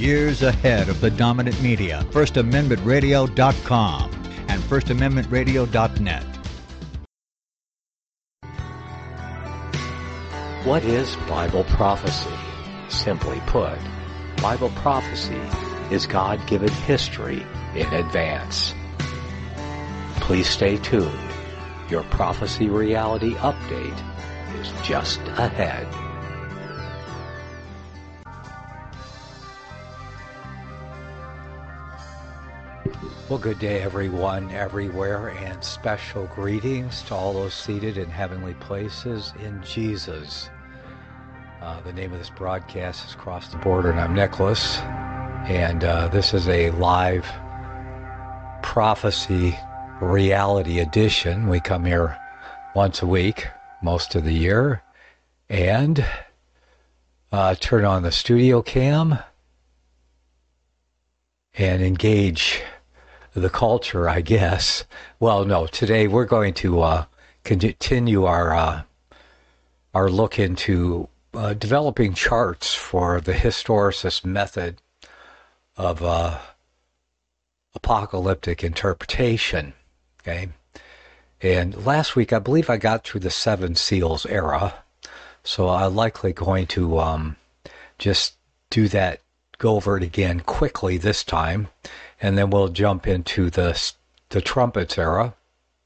years ahead of the dominant media. FirstAmendmentRadio.com and FirstAmendmentRadio.net. What is Bible prophecy? Simply put, Bible prophecy is God-given history in advance. Please stay tuned. Your prophecy reality update is just ahead. Well, good day, everyone, everywhere, and special greetings to all those seated in heavenly places in Jesus. The name of this broadcast is Cross the Border, and I'm Nicholas, and this is a live prophecy reality edition. We come here once a week, most of the year, and turn on the studio cam and engage the culture, I guess. Well, no, today we're going to continue our look into developing charts for the historicist method of apocalyptic interpretation. Okay, and last week I believe I got through the Seven Seals era, so I'm likely going to just do that, go over it again quickly this time. And then we'll jump into the trumpets era.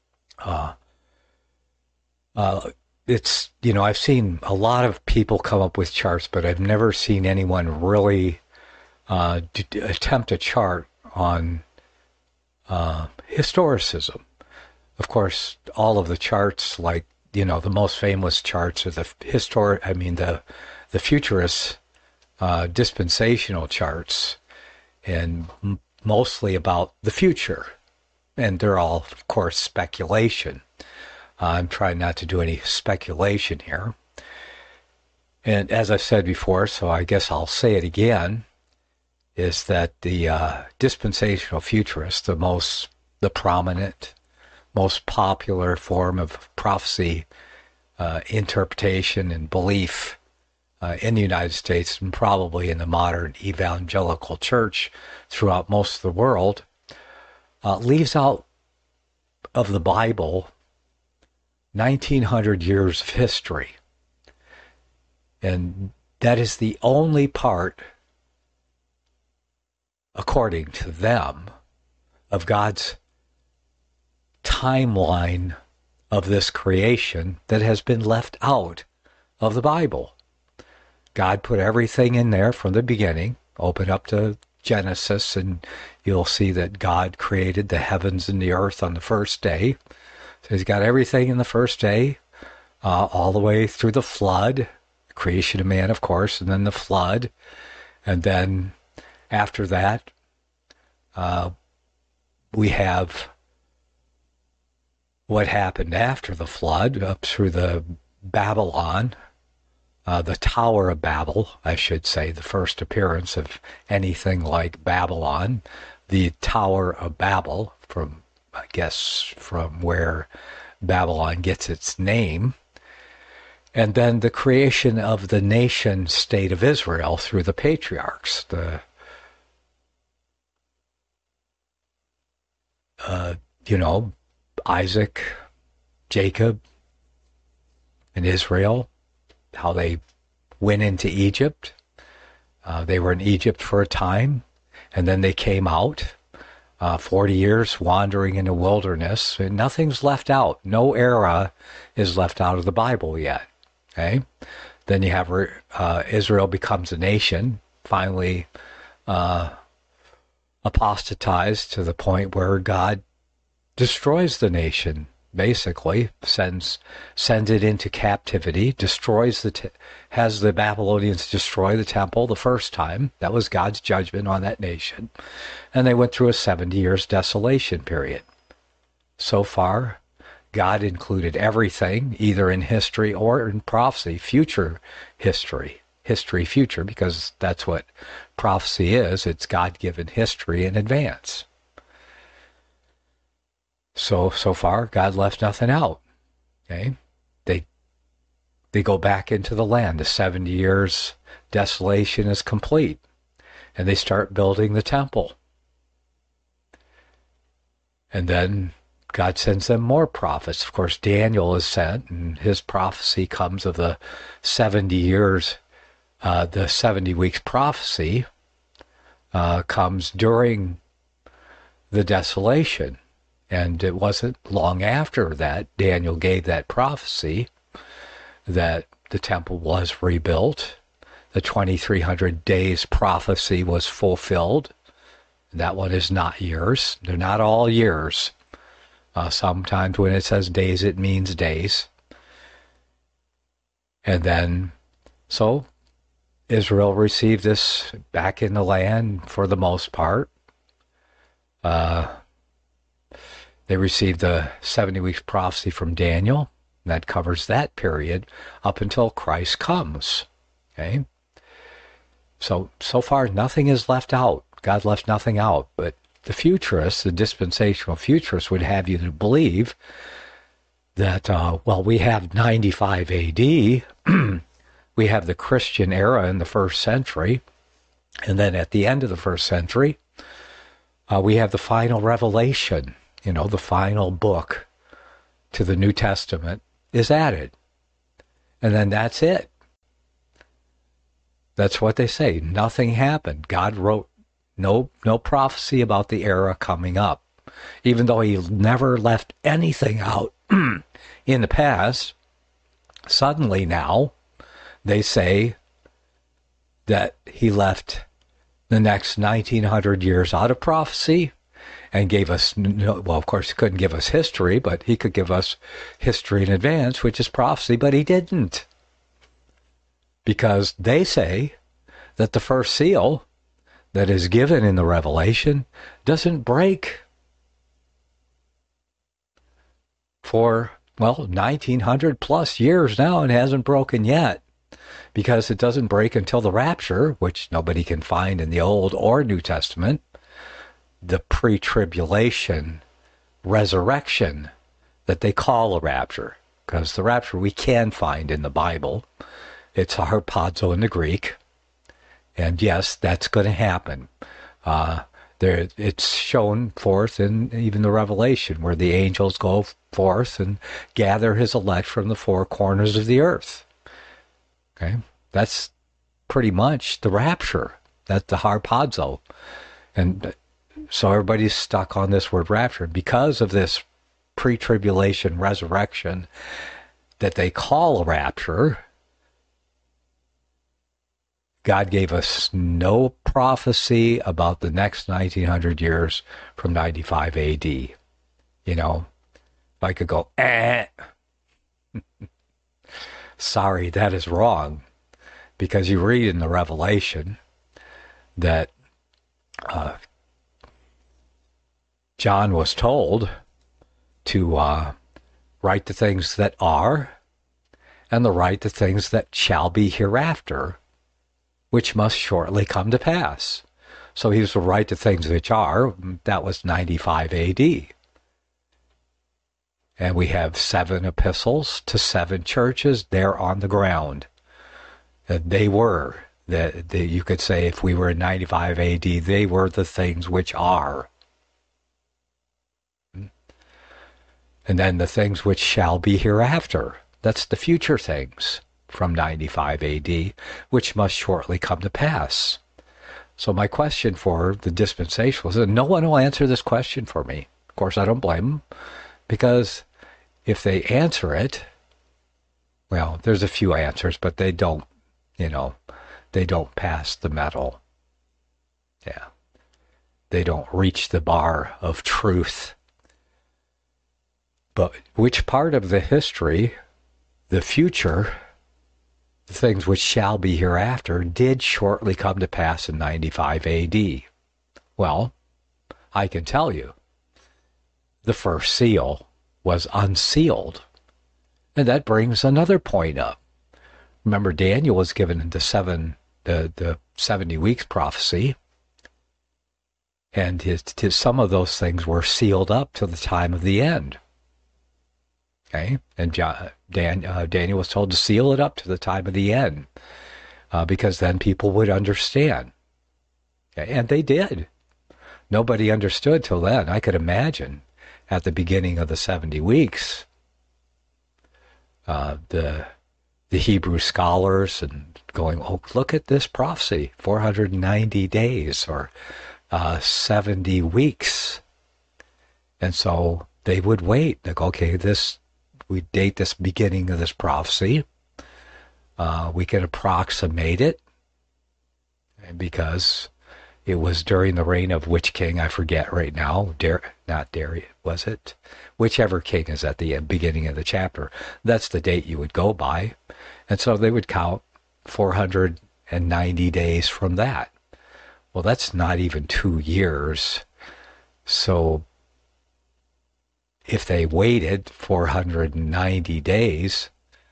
It's, I've seen a lot of people come up with charts, but I've never seen anyone really attempt a chart on historicism. Of course, all of the charts, like, the most famous charts are the futurist dispensational charts, and mostly about the future, and they're all, of course, speculation. I'm trying not to do any speculation here. And as I've said before, so I guess I'll say it again, is that the dispensational futurist, the prominent, most popular form of prophecy interpretation and belief in the United States, and probably in the modern evangelical church throughout most of the world, leaves out of the Bible 1900 years of history. And that is the only part, according to them, of God's timeline of this creation that has been left out of the Bible. God put everything in there from the beginning. Open up to Genesis and you'll see that God created the heavens and the earth on the first day. So he's got everything in the first day, all the way through the flood, creation of man, of course, and then the flood. And then after that, we have what happened after the flood, up through the Babylon, the Tower of Babel, I should say, the first appearance of anything like Babylon, the Tower of Babel, from where Babylon gets its name, and then the creation of the nation state of Israel through the patriarchs, Isaac, Jacob, and Israel, how they went into Egypt. They were in Egypt for a time, and then they came out, 40 years wandering in the wilderness, and nothing's left out. No era is left out of the Bible yet. Okay? Then you have Israel becomes a nation, finally apostatized to the point where God destroys the nation, basically, sends it into captivity, has the Babylonians destroy the temple the first time. That was God's judgment on that nation. And they went through a 70 years desolation period. So far, God included everything, either in history or in prophecy, future history, future, because that's what prophecy is. It's God-given history in advance. So far, God left nothing out. Okay, they go back into the land. The 70 years desolation is complete, and they start building the temple. And then God sends them more prophets. Of course, Daniel is sent, and his prophecy comes of the 70 years, the 70 weeks prophecy comes during the desolation. And it wasn't long after that Daniel gave that prophecy that the temple was rebuilt. The 2300 days prophecy was fulfilled. That one is not years. They're not all years. Sometimes when it says days, it means days. And then, so Israel received this back in the land for the most part. They received the 70 weeks prophecy from Daniel. That covers that period up until Christ comes. Okay? So far, nothing is left out. God left nothing out. But the futurists, the dispensational futurists, would have you to believe that, we have 95 AD. We have the Christian era in the first century. And then at the end of the first century, we have the final revelation. The final book to the New Testament is added. And then that's it. That's what they say. Nothing happened. God wrote no prophecy about the era coming up. Even though he never left anything out in the past, suddenly now they say that he left the next 1900 years out of prophecy and gave us, of course, he couldn't give us history, but he could give us history in advance, which is prophecy, but he didn't. Because they say that the first seal that is given in the Revelation doesn't break for, 1900 plus years now and hasn't broken yet. Because it doesn't break until the rapture, which nobody can find in the Old or New Testament. The pre-tribulation resurrection that they call a rapture, because the rapture we can find in the Bible. It's harpazo in the Greek, and yes, that's going to happen. It's shown forth in even the Revelation, where the angels go forth and gather his elect from the four corners of the earth. Okay, that's pretty much the rapture. That's the harpazo, and so everybody's stuck on this word rapture. Because of this pre-tribulation resurrection that they call a rapture, God gave us no prophecy about the next 1900 years from 95 AD. If I could go, sorry, that is wrong. Because you read in the Revelation that John was told to write the things that are and to write the things that shall be hereafter, which must shortly come to pass. So he was to write the things which are. That was 95 AD. And we have 7 epistles to 7 churches there on the ground. They were, you could say if we were in 95 AD, they were the things which are. And then the things which shall be hereafter. That's the future things from 95 AD, which must shortly come to pass. So my question for the dispensationalists, and no one will answer this question for me. Of course, I don't blame them, because if they answer it, there's a few answers, but they don't, they don't pass the metal. Yeah. They don't reach the bar of truth. But which part of the history, the future, the things which shall be hereafter, did shortly come to pass in 95 AD? Well, I can tell you, the first seal was unsealed. And that brings another point up. Remember, Daniel was given the 70 weeks prophecy, and some of those things were sealed up till the time of the end. Okay, and Daniel was told to seal it up to the time of the end, because then people would understand. And they did. Nobody understood till then. I could imagine at the beginning of the 70 weeks, the Hebrew scholars and going, oh, look at this prophecy, 490 days or 70 weeks. And so they would wait. Like, okay, we date this beginning of this prophecy. We can approximate it because it was during the reign of which king? I forget right now. Not Darius, was it? Whichever king is at the beginning of the chapter. That's the date you would go by. And so they would count 490 days from that. Well, that's not even 2 years. So if they waited 490 days,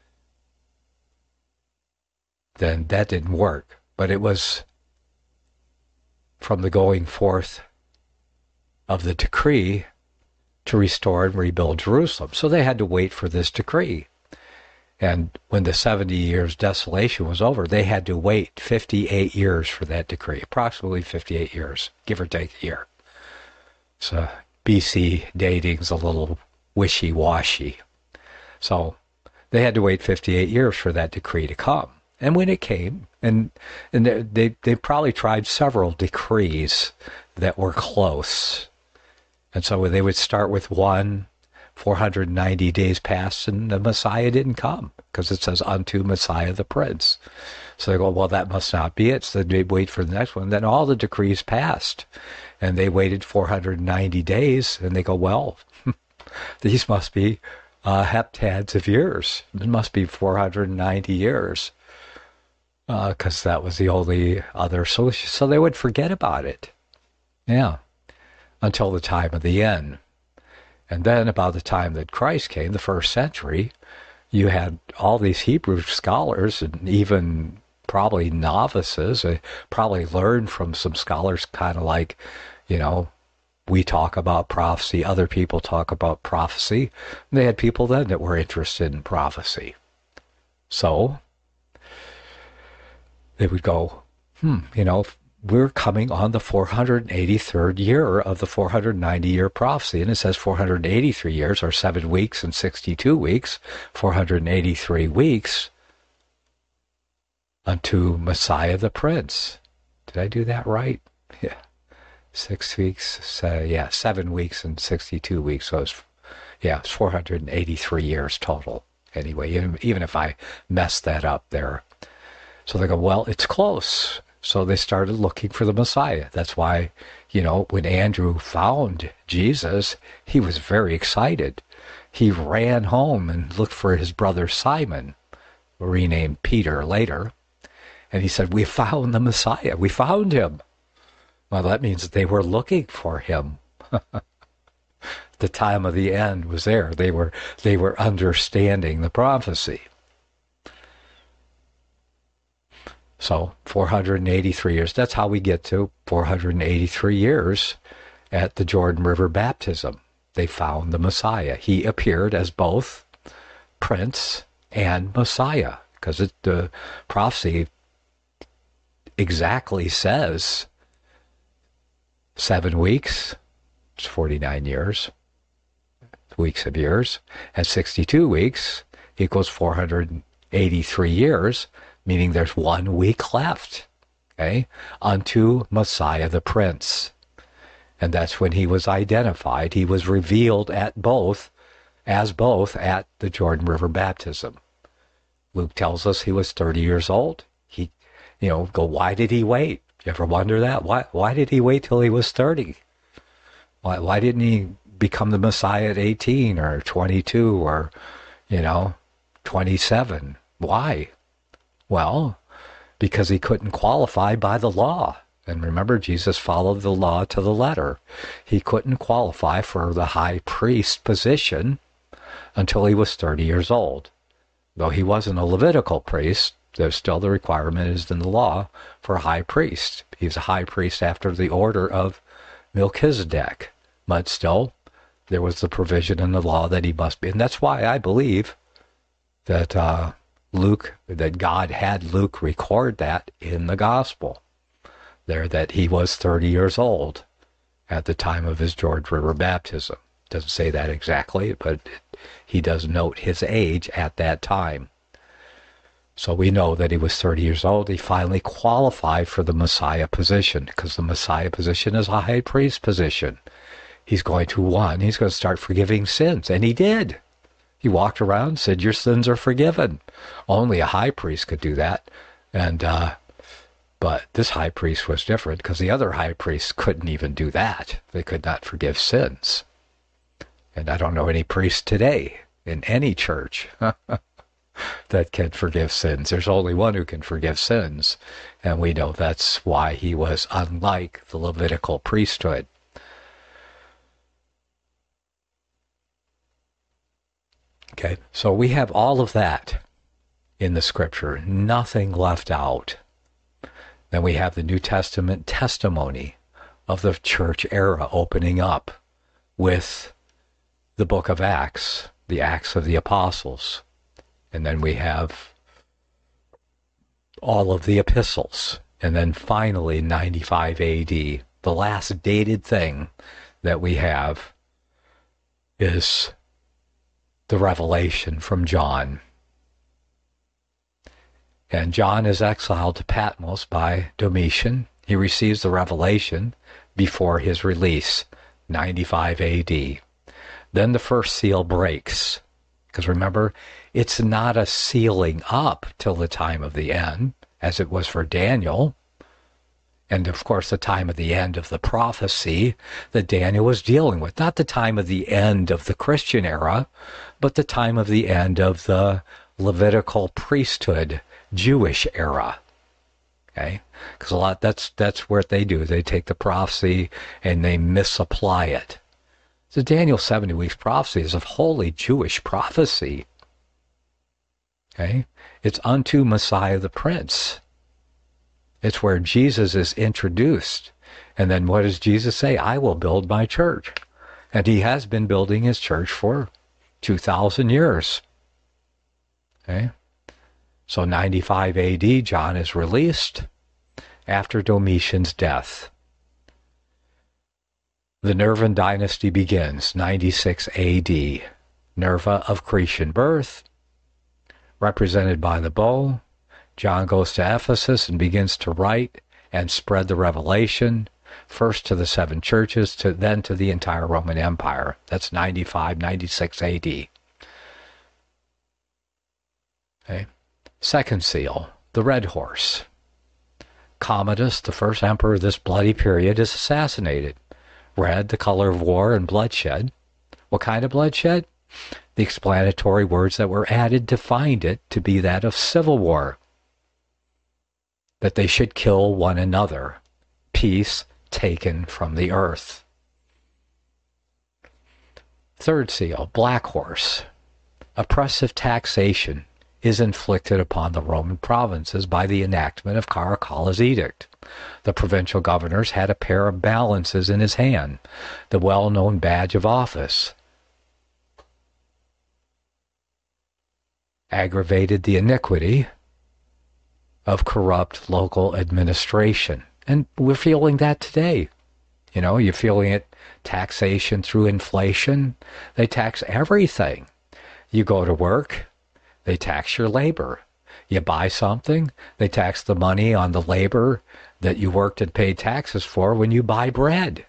then that didn't work. But it was from the going forth of the decree to restore and rebuild Jerusalem. So they had to wait for this decree. And when the 70 years desolation was over, they had to wait 58 years for that decree, approximately 58 years, give or take a year. So BC dating's a little wishy-washy. So they had to wait 58 years for that decree to come. And when it came, and they probably tried several decrees that were close. And so they would start with one, 490 days passed, and the Messiah didn't come, because it says, unto Messiah the Prince. So they go, well, that must not be it. So they wait for the next one. Then all the decrees passed, and they waited 490 days, and they go, well, these must be heptads of years. It must be 490 years. Because that was the only other solution. So they would forget about it. Yeah. Until the time of the end. And then about the time that Christ came, the first century, you had all these Hebrew scholars and even probably novices, probably learned from some scholars, kind of like, we talk about prophecy, other people talk about prophecy. And they had people then that were interested in prophecy. So they would go, we're coming on the 483rd year of the 490-year prophecy. And it says 483 years, or 7 weeks and 62 weeks, 483 weeks unto Messiah the Prince. Did I do that right? Yeah. 6 weeks, 7 weeks and 62 weeks. So it's 483 years total. Anyway, even if I messed that up there. So they go, well, it's close. So they started looking for the Messiah. That's why, when Andrew found Jesus, he was very excited. He ran home and looked for his brother Simon, renamed Peter later. And he said, we found the Messiah. We found him. Well, that means that they were looking for him. The time of the end was there. They were understanding the prophecy. So 483 years, that's how we get to 483 years at the Jordan River baptism. They found the Messiah. He appeared as both Prince and Messiah, because the prophecy exactly says 7 weeks, it's 49 years, weeks of years, and 62 weeks equals 483 years, meaning there's 1 week left, okay, unto Messiah the Prince. And that's when he was identified. He was revealed as both at the Jordan River baptism. Luke tells us he was 30 years old. Why did he wait? You ever wonder that? Why did he wait till he was 30? Why didn't he become the Messiah at 18 or 22 or, 27? Why? Well, because he couldn't qualify by the law. And remember, Jesus followed the law to the letter. He couldn't qualify for the high priest position until he was 30 years old. Though he wasn't a Levitical priest, there's still the requirement is in the law for a high priest. He's a high priest after the order of Melchizedek. But still, there was the provision in the law that he must be. And that's why I believe that that God had Luke record that in the gospel. there that he was 30 years old at the time of his Jordan River baptism. Doesn't say that exactly, but he does note his age at that time. So we know that he was 30 years old. He finally qualified for the Messiah position, because the Messiah position is a high priest position. He's going to start forgiving sins. And he did. He walked around and said, your sins are forgiven. Only a high priest could do that. But this high priest was different, because the other high priests couldn't even do that. They could not forgive sins. And I don't know any priest today in any church that can forgive sins. There's only one who can forgive sins. And we know that's why he was unlike the Levitical priesthood. Okay, so we have all of that in the scripture, nothing left out. Then we have the New Testament testimony of the church era opening up with the book of Acts, the Acts of the Apostles. And then we have all of the epistles. And then finally, 95 AD, the last dated thing that we have is the revelation from John. And John is exiled to Patmos by Domitian. He receives the revelation before his release, 95 AD. Then the first seal breaks. Because remember, it's not a sealing up till the time of the end, as it was for Daniel. And of course, the time of the end of the prophecy that Daniel was dealing with. Not the time of the end of the Christian era, but the time of the end of the Levitical priesthood Jewish era. Okay? Because that's what they do. They take the prophecy and they misapply it. The Daniel 70 weeks prophecy is a wholly Jewish prophecy. Okay? It's unto Messiah the Prince. It's where Jesus is introduced. And then what does Jesus say? I will build my church. And he has been building his church for 2,000 years. Okay? So 95 AD, John is released after Domitian's death. The Nervan dynasty begins, 96 AD. Nerva of Cretan birth, represented by the bow. John goes to Ephesus and begins to write and spread the revelation, first to the 7 churches, then to the entire Roman Empire. That's 95, 96 AD. Okay. Second seal, the red horse. Commodus, the first emperor of this bloody period, is assassinated. Red, the color of war and bloodshed. What kind of bloodshed? The explanatory words that were added defined it to be that of civil war. That they should kill one another. Peace taken from the earth. Third seal, black horse. Oppressive taxation is inflicted upon the Roman provinces by the enactment of Caracalla's edict. The provincial governors had a pair of balances in his hand, the well-known badge of office. Aggravated the iniquity of corrupt local administration. And we're feeling that today. You know, you're feeling it, taxation through inflation. They tax everything. You go to work, they tax your labor. You buy something, they tax the money on the labor that you worked and paid taxes for when you buy bread.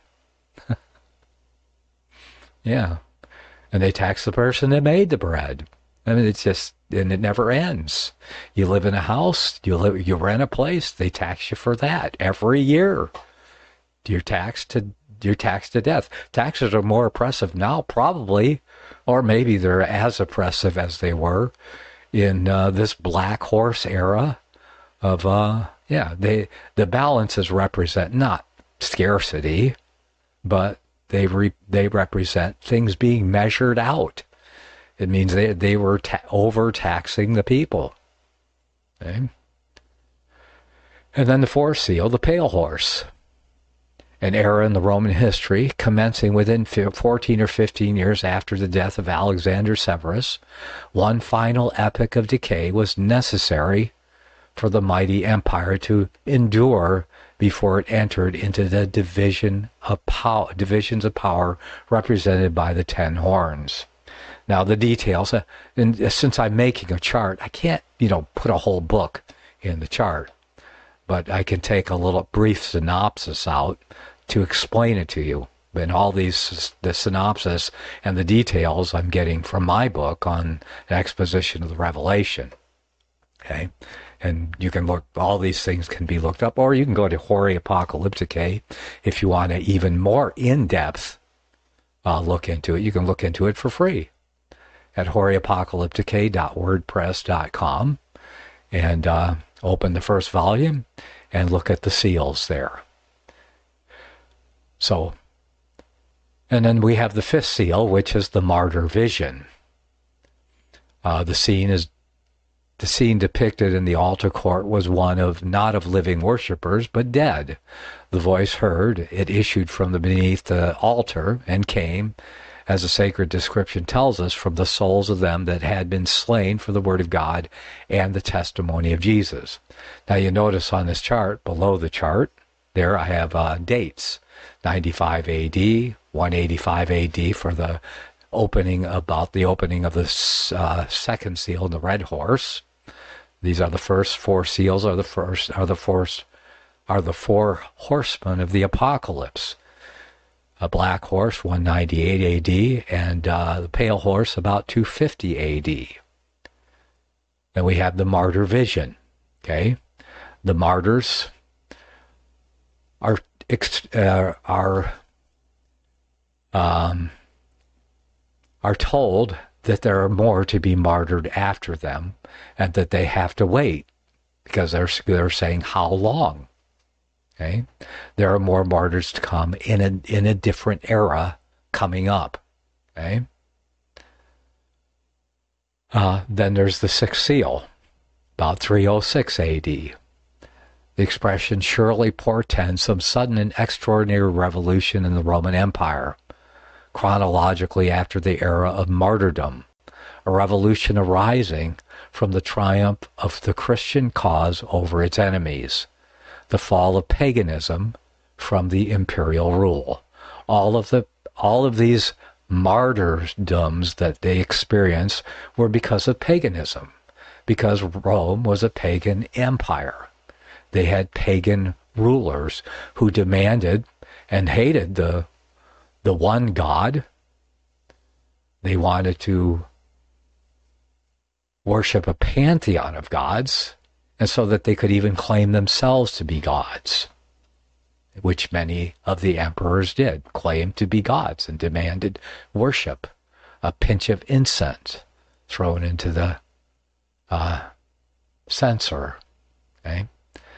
Yeah. And they tax the person that made the bread. I mean, it's just, and it never ends. You live in a house, you rent a place, they tax you for that every year. You're taxed to death. Taxes are more oppressive now, probably, or maybe they're as oppressive as they were in this black horse era of the balances represent not scarcity, but they represent things being measured out. It means they were overtaxing the people. Okay? And then the fourth seal, the pale horse. An era in the Roman history commencing within 14 or 15 years after the death of Alexander Severus. One final epoch of decay was necessary for the mighty empire to endure before it entered into the divisions of power represented by the 10 horns. Now the details, and since I'm making a chart, I can't, put a whole book in the chart, but I can take a little brief synopsis out to explain it to you. And all the synopsis and the details I'm getting from my book on an exposition of the Revelation. Okay? And you can look, all these things can be looked up, or you can go to Hori Apocalypticae if you want to even more in-depth look into it. You can look into it for free at horyapocalypticae.wordpress.com and open the first volume and look at the seals there. So, and then we have the 5th seal, which is the martyr vision. The scene depicted in the altar court was one of not of living worshippers, but dead. The voice heard, it issued from beneath the altar and came, as the sacred description tells us, from the souls of them that had been slain for the word of God and the testimony of Jesus. Now you notice on this chart, below the chart, there I have dates. 95 AD, 185 AD for the opening of the second seal, the red horse. These are the first 4 seals, are the 4 horsemen of the apocalypse. A black horse, 198 AD, and the pale horse, about 250 AD. Then we have the martyr vision. Okay, the martyrs are told that there are more to be martyred after them, and that they have to wait because they're saying how long. Okay, there are more martyrs to come in a different era coming up. Okay, then there's the 6th seal, about 306 AD. The expression surely portends some sudden and extraordinary revolution in the Roman Empire, chronologically after the era of martyrdom, a revolution arising from the triumph of the Christian cause over its enemies, the fall of paganism from the imperial rule. All of these martyrdoms that they experienced were because of paganism, because Rome was a pagan empire. They had pagan rulers who demanded and hated the one God. They wanted to worship a pantheon of gods, and so that they could even claim themselves to be gods, which many of the emperors did, claim to be gods and demanded worship, a pinch of incense thrown into the censer. Okay?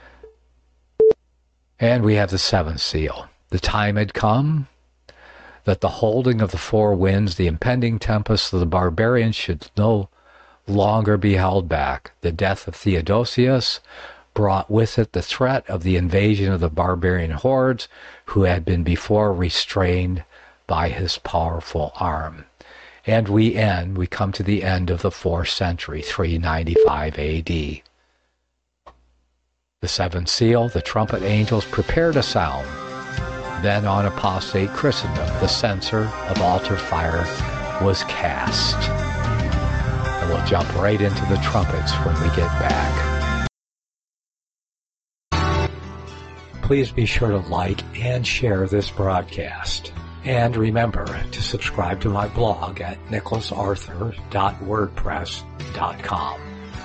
And we have the 7th seal. The time had come that the holding of the 4 winds, the impending tempest of the barbarians, should no longer be held back. The death of Theodosius brought with it the threat of the invasion of the barbarian hordes who had been before restrained by his powerful arm. And we come to the end of the 4th century, 395 AD. The 7th seal, the trumpet angels prepared a sound. Then on apostate Christendom, the censer of altar fire was cast. And we'll jump right into the trumpets when we get back. Please be sure to like and share this broadcast. And remember to subscribe to my blog at nicholasarthur.wordpress.com.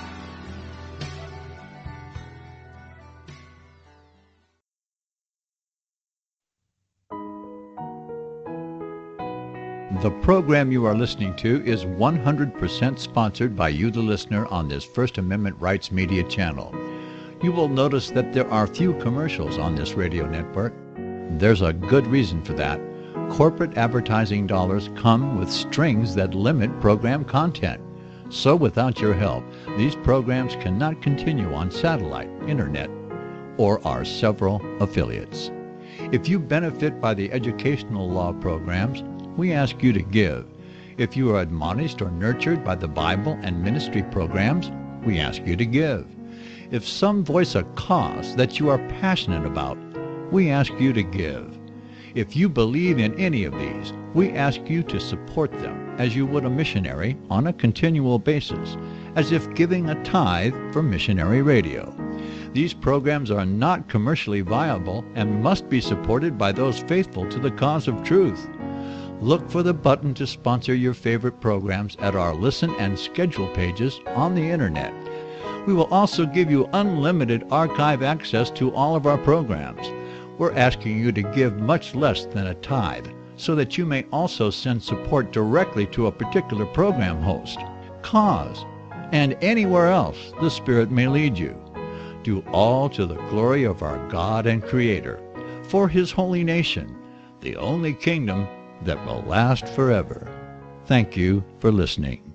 The program you are listening to is 100% sponsored by you, the listener, on this First Amendment Rights Media channel. You will notice that there are few commercials on this radio network. There's a good reason for that. Corporate advertising dollars come with strings that limit program content. So without your help, these programs cannot continue on satellite, internet, or our several affiliates. If you benefit by the educational law programs, we ask you to give. If you are admonished or nurtured by the Bible and ministry programs, we ask you to give. If some voice a cause that you are passionate about, we ask you to give. If you believe in any of these, we ask you to support them as you would a missionary on a continual basis, as if giving a tithe for missionary radio. These programs are not commercially viable and must be supported by those faithful to the cause of truth. Look for the button to sponsor your favorite programs at our listen and schedule pages on the Internet. We will also give you unlimited archive access to all of our programs. We're asking you to give much less than a tithe, so that you may also send support directly to a particular program host, cause, and anywhere else the Spirit may lead you. Do all to the glory of our God and Creator, for His holy nation, the only kingdom that will last forever. Thank you for listening.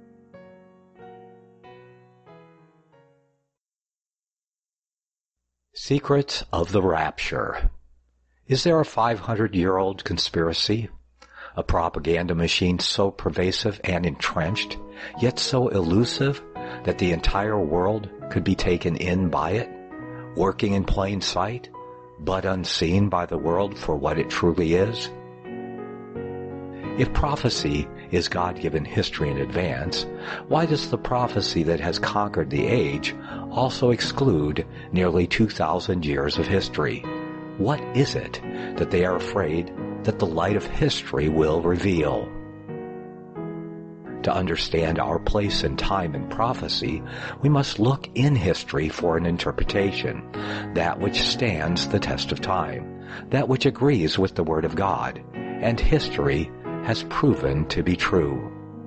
Secrets of the Rapture. Is there a 500-year-old conspiracy? A propaganda machine so pervasive and entrenched, yet so elusive that the entire world could be taken in by it, working in plain sight, but unseen by the world for what it truly is? If prophecy is God-given history in advance, why does the prophecy that has conquered the age also exclude nearly 2,000 years of history? What is it that they are afraid that the light of history will reveal? To understand our place and time in prophecy, we must look in history for an interpretation, that which stands the test of time, that which agrees with the Word of God, and history has proven to be true.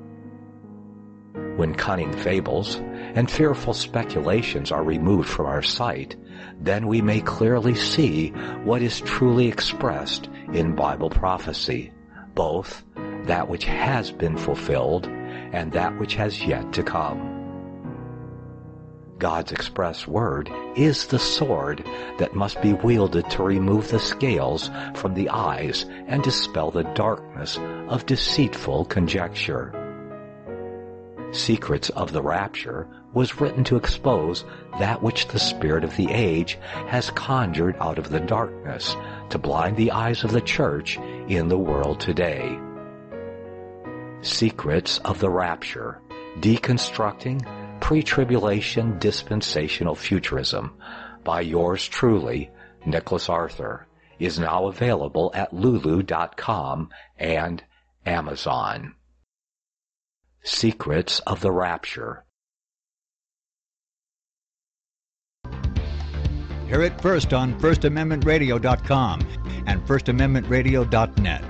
When cunning fables and fearful speculations are removed from our sight, then we may clearly see what is truly expressed in Bible prophecy, both that which has been fulfilled and that which has yet to come. God's express word is the sword that must be wielded to remove the scales from the eyes and dispel the darkness of deceitful conjecture. Secrets of the Rapture was written to expose that which the spirit of the age has conjured out of the darkness to blind the eyes of the church in the world today. Secrets of the Rapture, Deconstructing Pre-Tribulation Dispensational Futurism by yours truly, Nicholas Arthur, is now available at Lulu.com and Amazon. Secrets of the Rapture. Hear it first on FirstAmendmentRadio.com and FirstAmendmentRadio.net.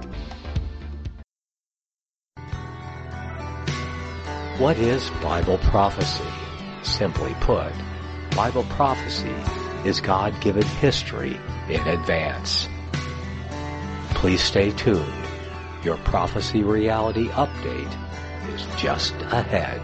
What is Bible prophecy? Simply put, Bible prophecy is God-given history in advance. Please stay tuned. Your prophecy reality update is just ahead.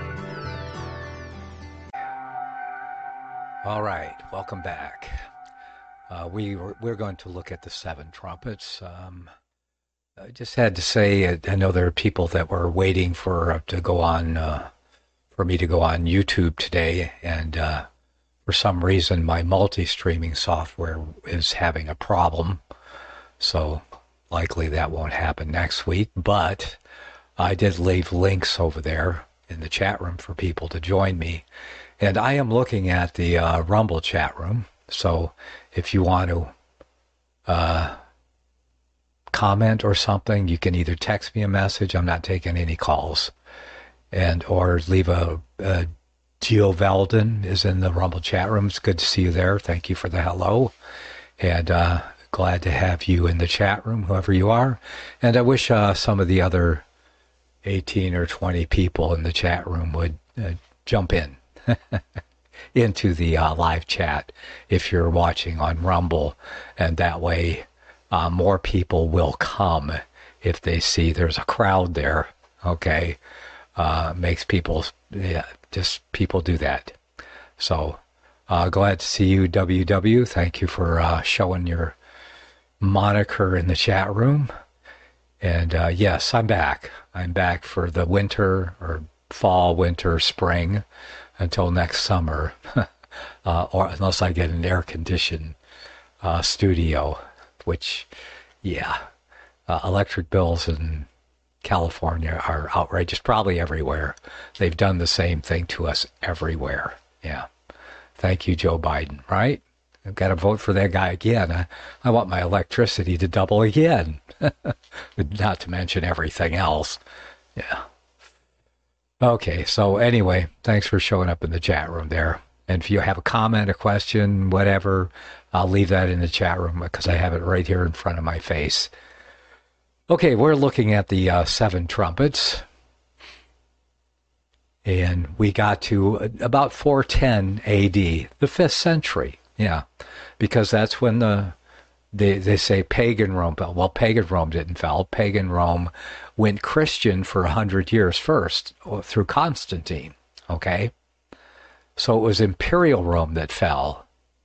All right, welcome back. We're going to look at the seven trumpets. I just had to say, I know there are people that were waiting for to go on, for me to go on YouTube today, and for some reason my multi-streaming software is having a problem, so likely that won't happen next week. But I did leave links over there in the chat room for people to join me, and I am looking at the Rumble chat room. So if you want to comment or something, you can either text me a message. I'm not taking any calls, and or leave a Gio Veldon is in the Rumble chat room. It's good to see you there. Thank you for the hello, and glad to have you in the chat room, whoever you are. And I wish some of the other 18 or 20 people in the chat room would jump in into the live chat if you're watching on Rumble, and that way more people will come if they see there's a crowd there. Okay, makes people, just people do that. So glad to see you, WW. Thank you for showing your moniker in the chat room. And yes, I'm back. I'm back for the winter or fall, winter, spring until next summer, or unless I get an air conditioned studio, which, yeah, electric bills in California are outrageous, probably everywhere. They've done the same thing to us everywhere. Yeah. Thank you, Joe Biden, right? I've got to vote for that guy again. I want my electricity to double again. Not to mention everything else. Yeah. Okay, so anyway, thanks for showing up in the chat room there. And if you have a comment, a question, whatever, I'll leave that in the chat room because I have it right here in front of my face. Okay, we're looking at the 7 trumpets. And we got to about 410 AD, the 5th century. Yeah, because that's when they say pagan Rome fell. Well, pagan Rome didn't fall. Pagan Rome went Christian for 100 years first through Constantine, okay? So it was imperial Rome that fell.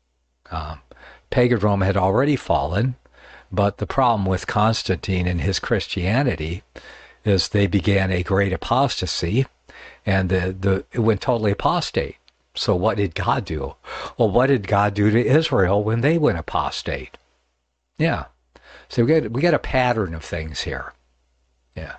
Pagan Rome had already fallen, but the problem with Constantine and his Christianity is they began a great apostasy, and it went totally apostate. So what did God do? Well, what did God do to Israel when they went apostate? Yeah. So we got a pattern of things here. Yeah.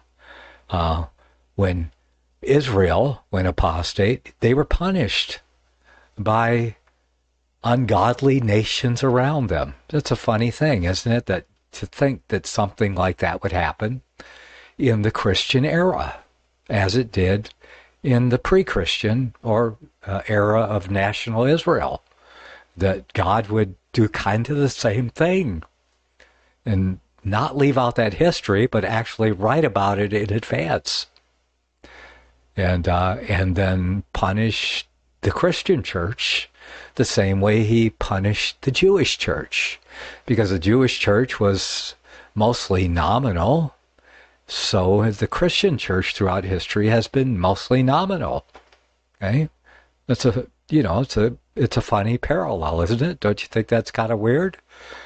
When Israel went apostate, they were punished by ungodly nations around them. That's a funny thing, isn't it? That to think that something like that would happen in the Christian era, as it did in the pre-Christian or era of national Israel, that God would do kind of the same thing and not leave out that history, but actually write about it in advance, and then punish the Christian church the same way he punished the Jewish church, because the Jewish church was mostly nominal. So the Christian church throughout history has been mostly nominal. Okay, it's a funny parallel, isn't it? Don't you think that's kind of weird?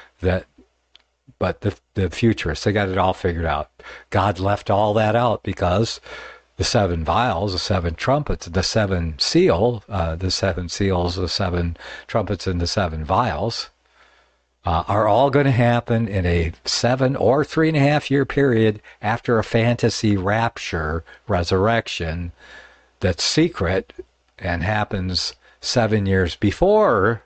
But the futurists, they got it all figured out. God left all that out because the 7 vials, the 7 trumpets, the 7 seals, the 7 trumpets, and the 7 vials are all going to happen in a 7 or 3.5 year period after a fantasy rapture resurrection that's secret and happens 7 years before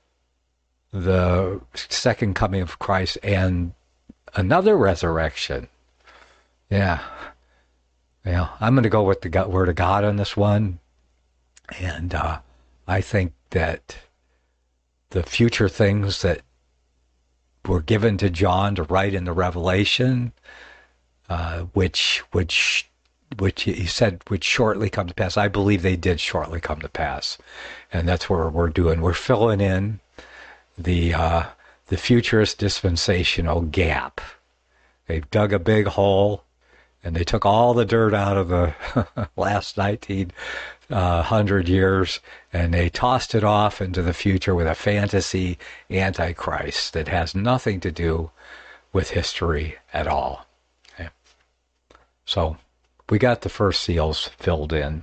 the second coming of Christ and another resurrection. Yeah. Yeah, I'm going to go with the Word of God on this one. And I think that the future things that were given to John to write in the Revelation, which he said would shortly come to pass, I believe they did shortly come to pass. And that's what we're doing. We're filling in the futurist dispensational gap. They've dug a big hole, and they took all the dirt out of the last 100 years, and they tossed it off into the future with a fantasy antichrist that has nothing to do with history at all. Okay. So we got the first seals filled in.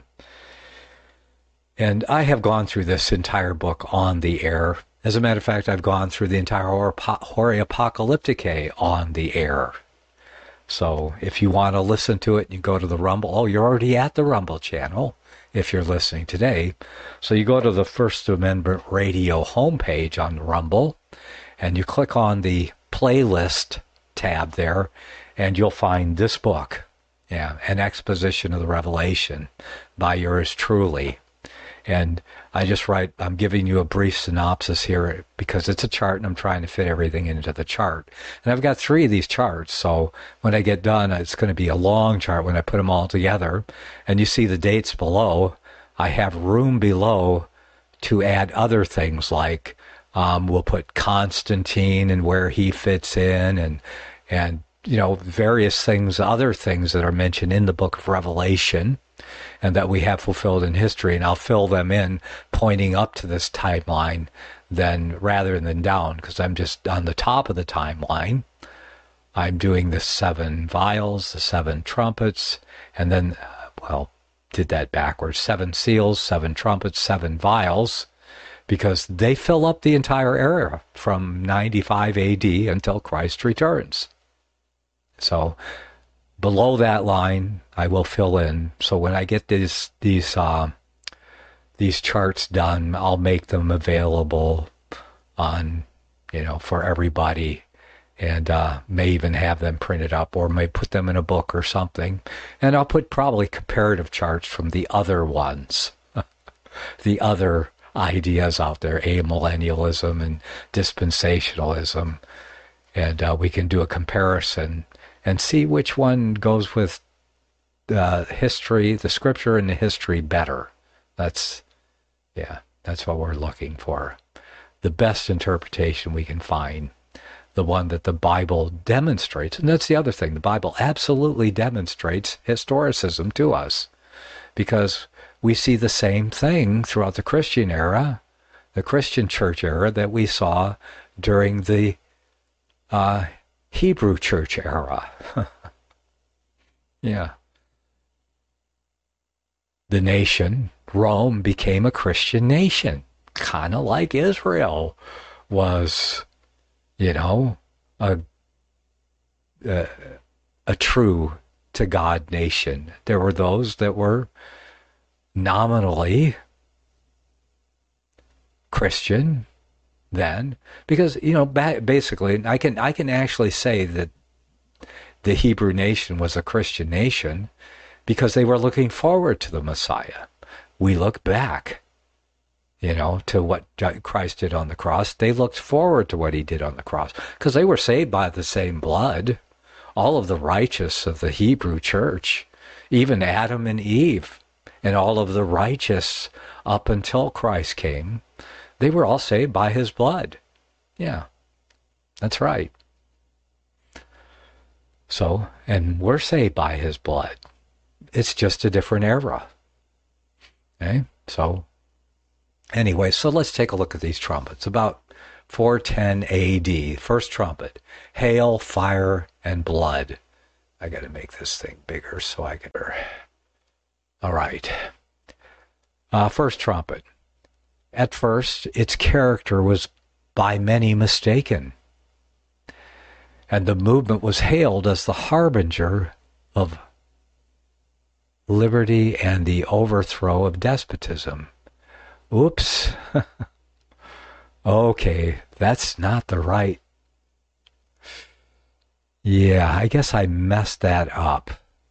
And I have gone through this entire book on the air. As a matter of fact, I've gone through the entire Hora Apocalypticae on the air. So if you want to listen to it, you go to the Rumble. Oh, you're already at the Rumble channel if you're listening today. So you go to the First Amendment Radio homepage on Rumble, and you click on the playlist tab there, and you'll find this book, An Exposition of the Revelation by yours truly. And I just write, I'm giving you a brief synopsis here because it's a chart and I'm trying to fit everything into the chart. And I've got 3 of these charts, so when I get done, it's going to be a long chart when I put them all together. And you see the dates below. I have room below to add other things like we'll put Constantine and where he fits in and various things, other things that are mentioned in the book of Revelation and that we have fulfilled in history, and I'll fill them in pointing up to this timeline rather than down, because I'm just on the top of the timeline. I'm doing the 7 vials, the 7 trumpets, and then, did that backwards. 7 seals, 7 trumpets, 7 vials, because they fill up the entire area from 95 AD until Christ returns. So below that line, I will fill in. So when I get these charts done, I'll make them available on, for everybody, and may even have them printed up, or may put them in a book or something. And I'll put probably comparative charts from the other ones, the other ideas out there, amillennialism and dispensationalism, and we can do a comparison and see which one goes with history, the scripture and the history better. That's what we're looking for. The best interpretation we can find, the one that the Bible demonstrates. And that's the other thing. The Bible absolutely demonstrates historicism to us, because we see the same thing throughout the Christian era, the Christian church era, that we saw during the Hebrew church era. Yeah. The nation, Rome, became a Christian nation, kind of like Israel was, a true to God nation. There were those that were nominally Christian then, because basically I can actually say that the Hebrew nation was a Christian nation because they were looking forward to the Messiah. We look back, to what Christ did on the cross. They looked forward to what he did on the cross because they were saved by the same blood. All of the righteous of the Hebrew church, even Adam and Eve, and all of the righteous up until Christ came, they were all saved by his blood. Yeah, that's right. So, and we're saved by his blood. It's just a different era. Okay? So, anyway, so let's take a look at these trumpets. About 410 AD, first trumpet, hail, fire, and blood. I got to make this thing bigger so I can... All right. First trumpet. At first, its character was by many mistaken, and the movement was hailed as the harbinger of liberty and the overthrow of despotism. Oops. Okay, that's not the right... Yeah, I guess I messed that up.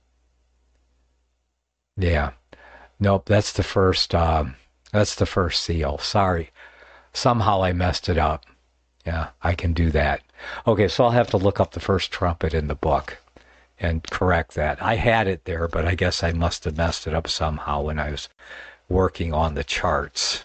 Yeah. Nope, that's the first seal. Sorry. Somehow I messed it up. Yeah, I can do that. Okay, so I'll have to look up the first trumpet in the book and correct that. I had it there, but I guess I must have messed it up somehow when I was working on the charts.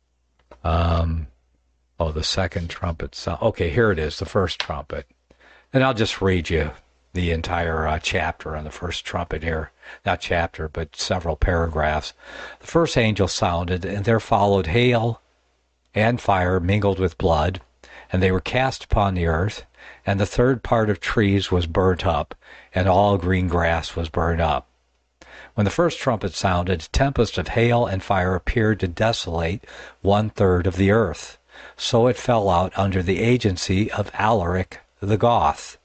The second trumpet sound. Okay, here it is, the first trumpet. And I'll just read you the entire chapter on the first trumpet here. Not chapter, but several paragraphs. The first angel sounded, and there followed hail and fire mingled with blood, and they were cast upon the earth, and the third part of trees was burnt up, and all green grass was burned up. When the first trumpet sounded, a tempest of hail and fire appeared to desolate 1/3 of the earth. So it fell out under the agency of Alaric the Goth.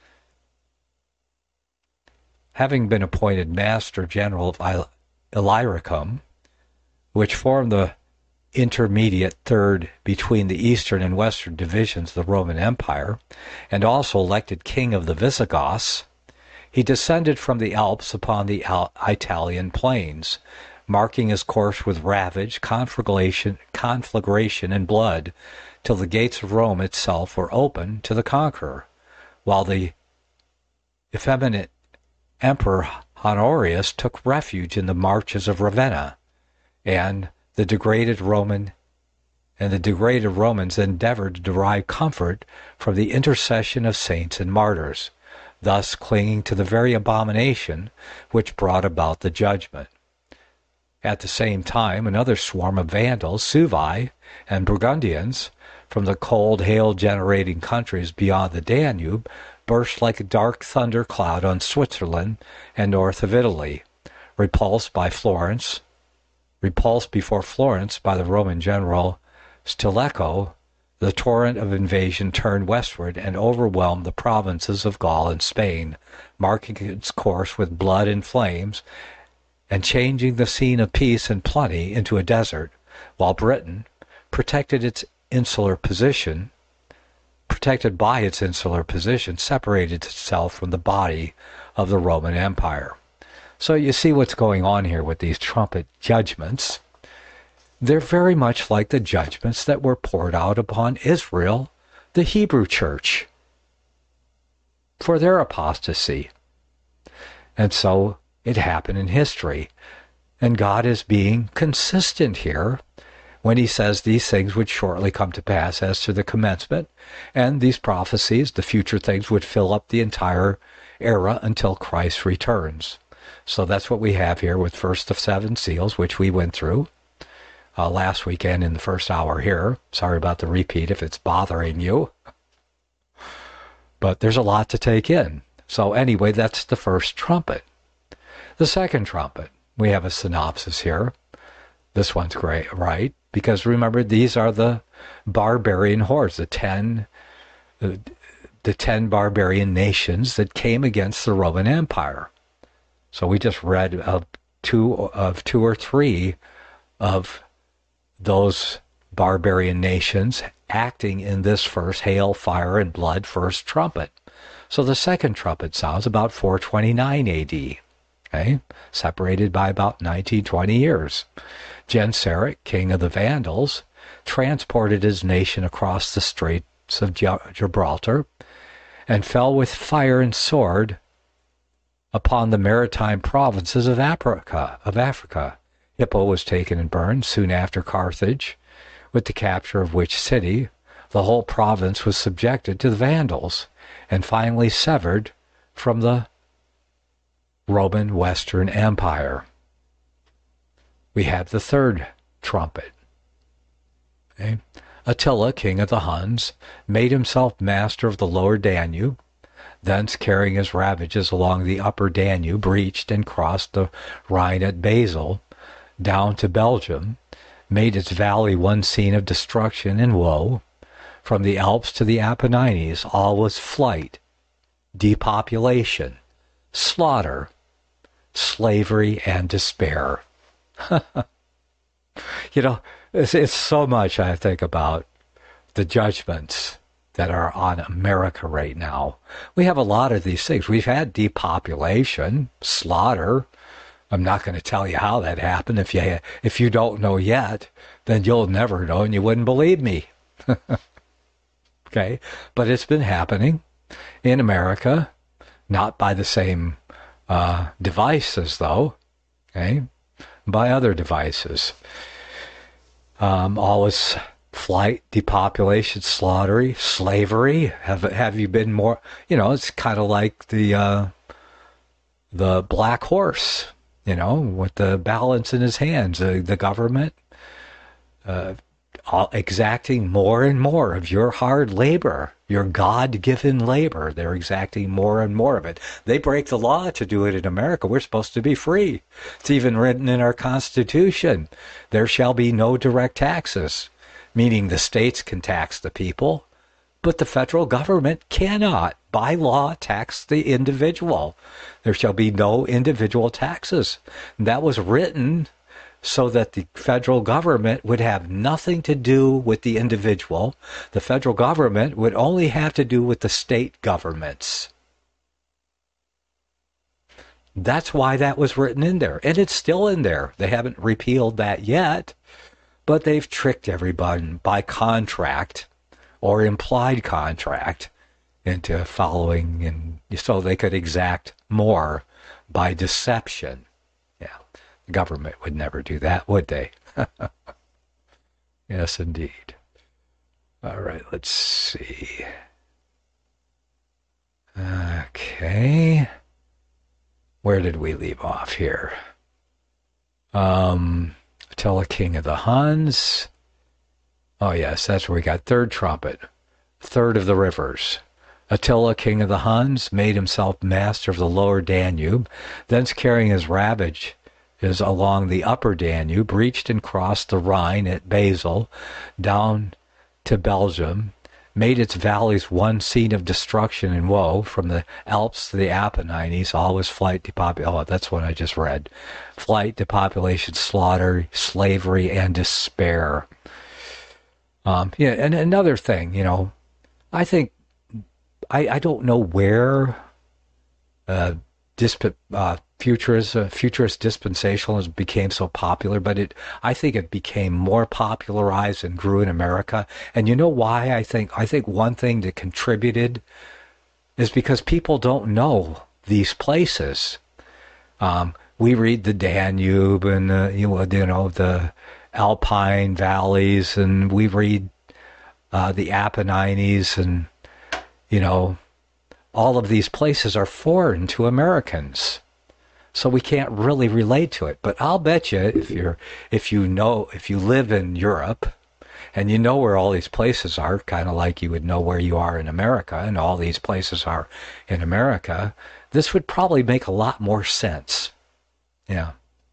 Having been appointed Master General of Illyricum, which formed the intermediate third between the eastern and western divisions of the Roman Empire, and also elected king of the Visigoths, he descended from the Alps upon the Italian plains, marking his course with ravage, conflagration, and blood, till the gates of Rome itself were open to the conqueror, while the effeminate Emperor Honorius took refuge in the marches of Ravenna, and the degraded Romans endeavored to derive comfort from the intercession of saints and martyrs, thus clinging to the very abomination which brought about the judgment. At the same time, another swarm of Vandals, Suevi, and Burgundians, from the cold, hail-generating countries beyond the Danube, burst like a dark thunder cloud on Switzerland and north of Italy, repulsed before Florence by the Roman general Stilicho, the torrent of invasion turned westward and overwhelmed the provinces of Gaul and Spain, marking its course with blood and flames, and changing the scene of peace and plenty into a desert, while Britain, protected by its insular position, separated itself from the body of the Roman Empire. So you see what's going on here with these trumpet judgments. They're very much like the judgments that were poured out upon Israel, the Hebrew church, for their apostasy. And so it happened in history. And God is being consistent here when he says these things would shortly come to pass as to the commencement, and these prophecies, the future things, would fill up the entire era until Christ returns. So that's what we have here with First of Seven Seals, which we went through last weekend in the first hour here. Sorry about the repeat if it's bothering you. But there's a lot to take in. So anyway, that's the first trumpet. The second trumpet, we have a synopsis here. This one's great, right? Because remember, these are the barbarian hordes, the 10 barbarian nations that came against the Roman Empire. So we just read of two or three of those barbarian nations acting in this first hail, fire, and blood first trumpet. So the second trumpet sounds about 429 AD, okay? Separated by about 19-20 years. Genseric, king of the Vandals, transported his nation across the Straits of Gibraltar and fell with fire and sword upon the maritime provinces of Africa. Hippo was taken and burned soon after Carthage, with the capture of which city the whole province was subjected to the Vandals and finally severed from the Roman Western Empire. We have the third trumpet. Okay. Attila, king of the Huns, made himself master of the lower Danube, thence carrying his ravages along the upper Danube, reached and crossed the Rhine at Basel, down to Belgium, made its valley one scene of destruction and woe. From the Alps to the Apennines, all was flight, depopulation, slaughter, slavery, and despair. You know, it's so much I think about the judgments that are on America right now. We have a lot of these things. We've had depopulation, slaughter. I'm not going to tell you how that happened. If you don't know yet, then you'll never know and you wouldn't believe me. Okay? But it's been happening in America, not by the same devices, though. Okay? By other devices. All is flight, depopulation, slavery. Have you been more? You know, it's kind of like the black horse. You know, with the balance in his hands, the government exacting more and more of your hard labor, your God-given labor. They're exacting more and more of it. They break the law to do it in America. We're supposed to be free. It's even written in our Constitution. There shall be no direct taxes, meaning the states can tax the people, but the federal government cannot, by law, tax the individual. There shall be no individual taxes. And that was written so that the federal government would have nothing to do with the individual. The federal government would only have to do with the state governments. That's why that was written in there. And it's still in there. They haven't repealed that yet, but they've tricked everybody by contract or implied contract into following, and so they could exact more by deception. Yeah, the government would never do that, would they? Yes, indeed. All right, let's see. Okay. Where did we leave off here? Attila, king of the Huns. Oh, yes, that's where we got third trumpet, third of the rivers. Attila, king of the Huns, made himself master of the lower Danube, thence carrying his is along the upper Danube, reached and crossed the Rhine at Basel, down to Belgium, made its valleys one scene of destruction and woe, from the Alps to the Apennines, always flight, depopulation. Oh, that's what I just read. Flight, depopulation, slaughter, slavery, and despair. Yeah, and another thing, I think, I don't know where futurist dispensationalism became so popular, but I think it became more popularized and grew in America. And you know why? I think one thing that contributed is because people don't know these places. We read the Danube and the Alpine valleys, and we read the Apennines, and all of these places are foreign to Americans, so we can't really relate to it. But I'll bet you, if you live in Europe and you know where all these places are, kind of like you would know where you are in America, and all these places are in America, this would probably make a lot more sense. Yeah.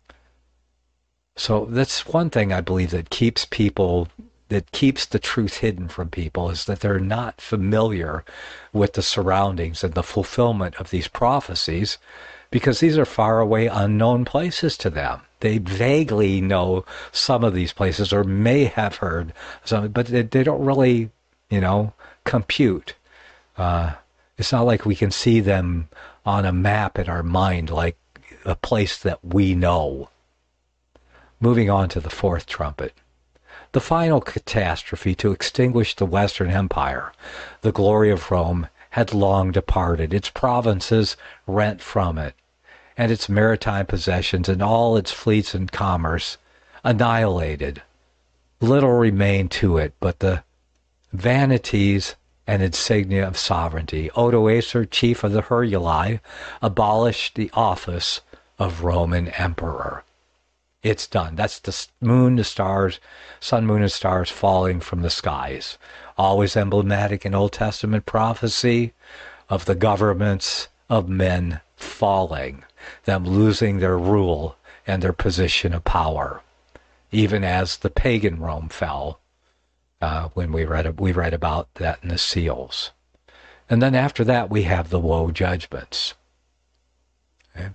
So that's one thing I believe that keeps the truth hidden from people, is that they're not familiar with the surroundings and the fulfillment of these prophecies, because these are far away, unknown places to them. They vaguely know some of these places, or may have heard some, but they don't really, compute. It's not like we can see them on a map in our mind like a place that we know. Moving on to the fourth trumpet. The final catastrophe to extinguish the Western Empire, the glory of Rome, had long departed, its provinces rent from it, and its maritime possessions and all its fleets and commerce annihilated. Little remained to it but the vanities and insignia of sovereignty. Odoacer, chief of the Heruli, abolished the office of Roman emperor. It's done. That's the moon, the stars, sun, moon, and stars falling from the skies. Always emblematic in Old Testament prophecy of the governments of men falling, them losing their rule and their position of power, even as the pagan Rome fell. When we read about that in the seals. And then after that we have the woe judgments. Okay.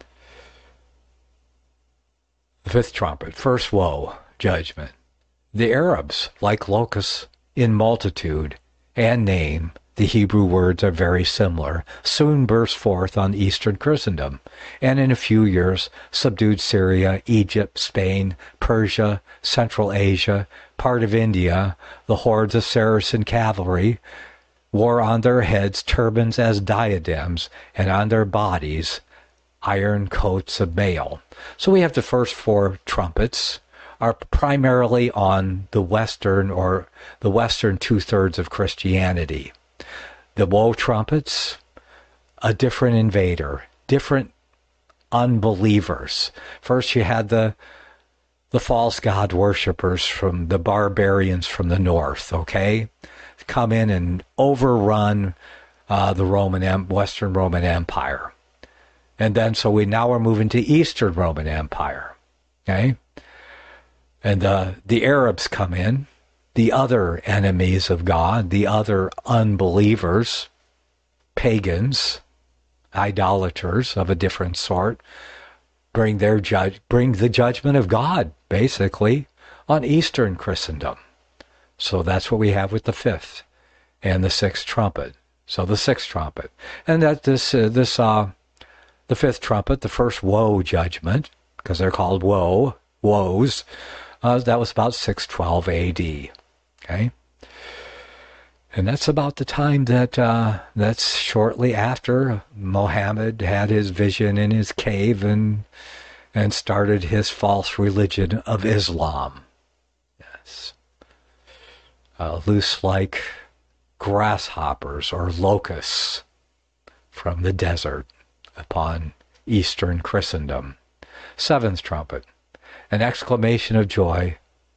The fifth trumpet, first woe, judgment. The Arabs, like locusts in multitude and name, the Hebrew words are very similar, soon burst forth on Eastern Christendom, and in a few years subdued Syria, Egypt, Spain, Persia, Central Asia, part of India. The hordes of Saracen cavalry wore on their heads turbans as diadems, and on their bodies iron coats of mail. So we have the first four trumpets are primarily on the western two-thirds of Christianity. The woe trumpets, a different invader, different unbelievers. First you had the false god worshippers from the barbarians from the north, okay? Come in and overrun the Western Roman Empire. And then so now we're moving to Eastern Roman Empire, okay? And the Arabs come in, the other enemies of God, the other unbelievers, pagans, idolaters of a different sort, bring the judgment of God, basically, on Eastern Christendom. So that's what we have with the fifth and the sixth trumpet. So the sixth trumpet. And that the fifth trumpet, the first woe judgment, because they're called woes, that was about 612 AD. Okay? And that's about the time that's shortly after Muhammad had his vision in his cave and started his false religion of Islam. Yes. Loose like grasshoppers or locusts from the desert upon Eastern Christendom. Seventh trumpet, an exclamation of joy.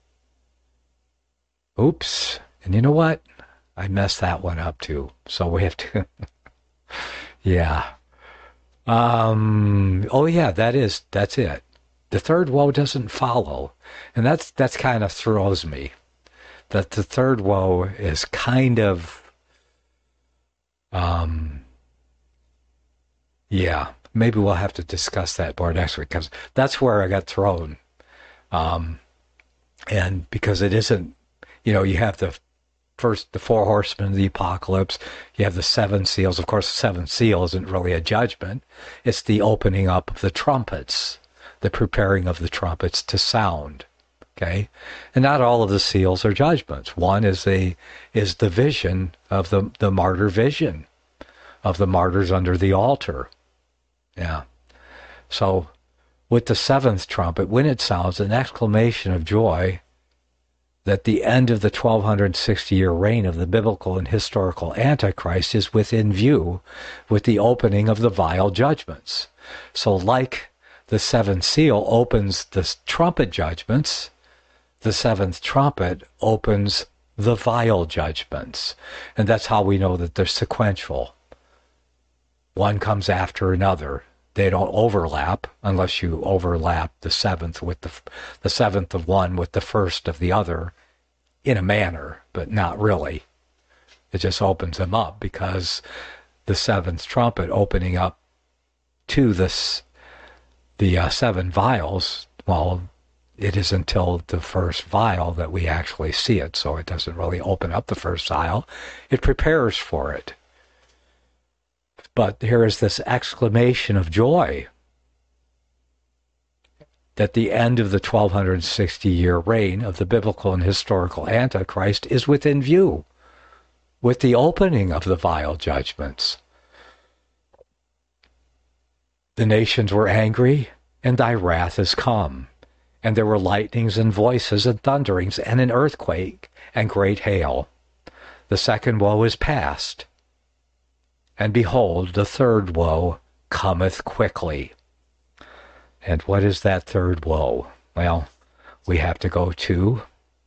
Oops. And you know what? I messed that one up too. So we have to, yeah. Oh yeah, that's it. The third woe doesn't follow. And that's kind of throws me. That the third woe is kind of, maybe we'll have to discuss that more next week, because that's where I got thrown. And because it isn't, you have the four horsemen of the apocalypse, you have the seven seals. Of course, the seventh seal isn't really a judgment. It's the opening up of the trumpets, the preparing of the trumpets to sound. Okay, and not all of the seals are judgments. One is the vision of the martyr vision of the martyrs under the altar. Yeah. So with the seventh trumpet, when it sounds, an exclamation of joy that the end of the 1260-year reign of the biblical and historical Antichrist is within view with the opening of the vial judgments. So like the seventh seal opens the trumpet judgments, the seventh trumpet opens the vial judgments. And that's how we know that they're sequential. One comes after another. They don't overlap unless you overlap the seventh with the seventh of one with the first of the other in a manner, but not really. It just opens them up because the seventh trumpet opening up to the seven vials, well, it is until the first vial that we actually see it, so it doesn't really open up the first vial. It prepares for it. But here is this exclamation of joy that the end of the 1260-year reign of the biblical and historical Antichrist is within view with the opening of the vial judgments. The nations were angry, and thy wrath is come. And there were lightnings and voices and thunderings and an earthquake and great hail. The second woe is past. And behold, the third woe cometh quickly. And what is that third woe? Well, we have to go to...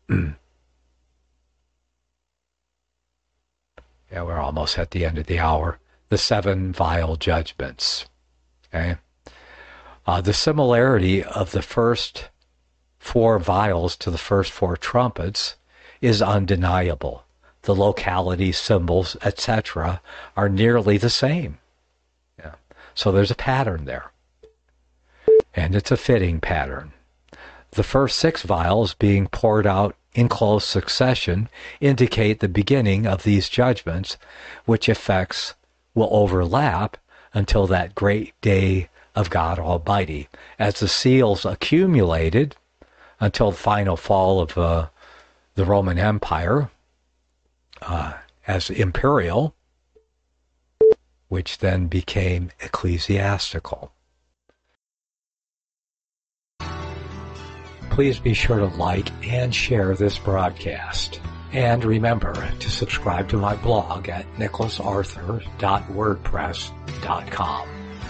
we're almost at the end of the hour. The seven vial judgments. Okay? The similarity of the first four vials to the first four trumpets is undeniable. The locality, symbols, etc. are nearly the same. Yeah. So there's a pattern there. And it's a fitting pattern. The first six vials being poured out in close succession indicate the beginning of these judgments, which effects will overlap until that great day of God Almighty. As the seals accumulated until the final fall of the Roman Empire as imperial, which then became ecclesiastical. Please be sure to like and share this broadcast. And remember to subscribe to my blog at nicholasarthur.wordpress.com.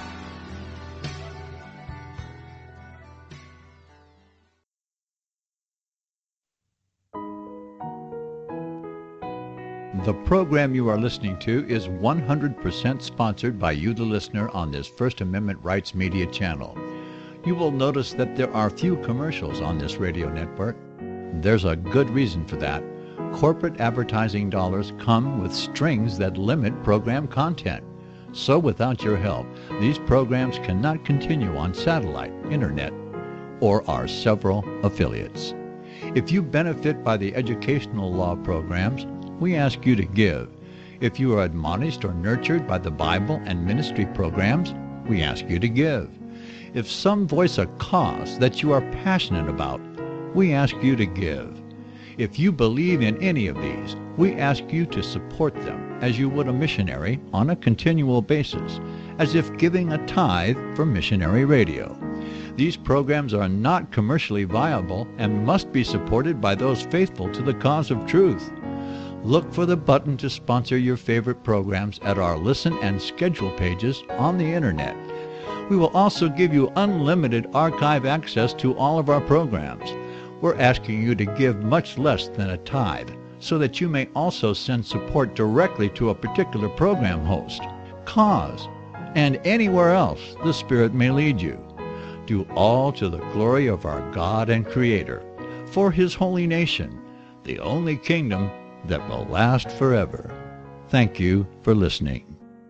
The program you are listening to is 100% sponsored by you, the listener, on this First Amendment Rights Media channel. You will notice that there are few commercials on this radio network. There's a good reason for that. Corporate advertising dollars come with strings that limit program content. So without your help, these programs cannot continue on satellite, internet, or our several affiliates. If you benefit by the educational law programs, we ask you to give. If you are admonished or nurtured by the Bible and ministry programs, we ask you to give. If some voice a cause that you are passionate about, we ask you to give. If you believe in any of these, we ask you to support them as you would a missionary on a continual basis, as if giving a tithe for missionary radio. These programs are not commercially viable and must be supported by those faithful to the cause of truth. Look for the button to sponsor your favorite programs at our listen and schedule pages on the internet. We will also give you unlimited archive access to all of our programs. We're asking you to give much less than a tithe so that you may also send support directly to a particular program host, cause, and anywhere else the Spirit may lead you. do all to the glory of our God and Creator, for His holy nation, the only kingdom that will last forever. Thank you for listening.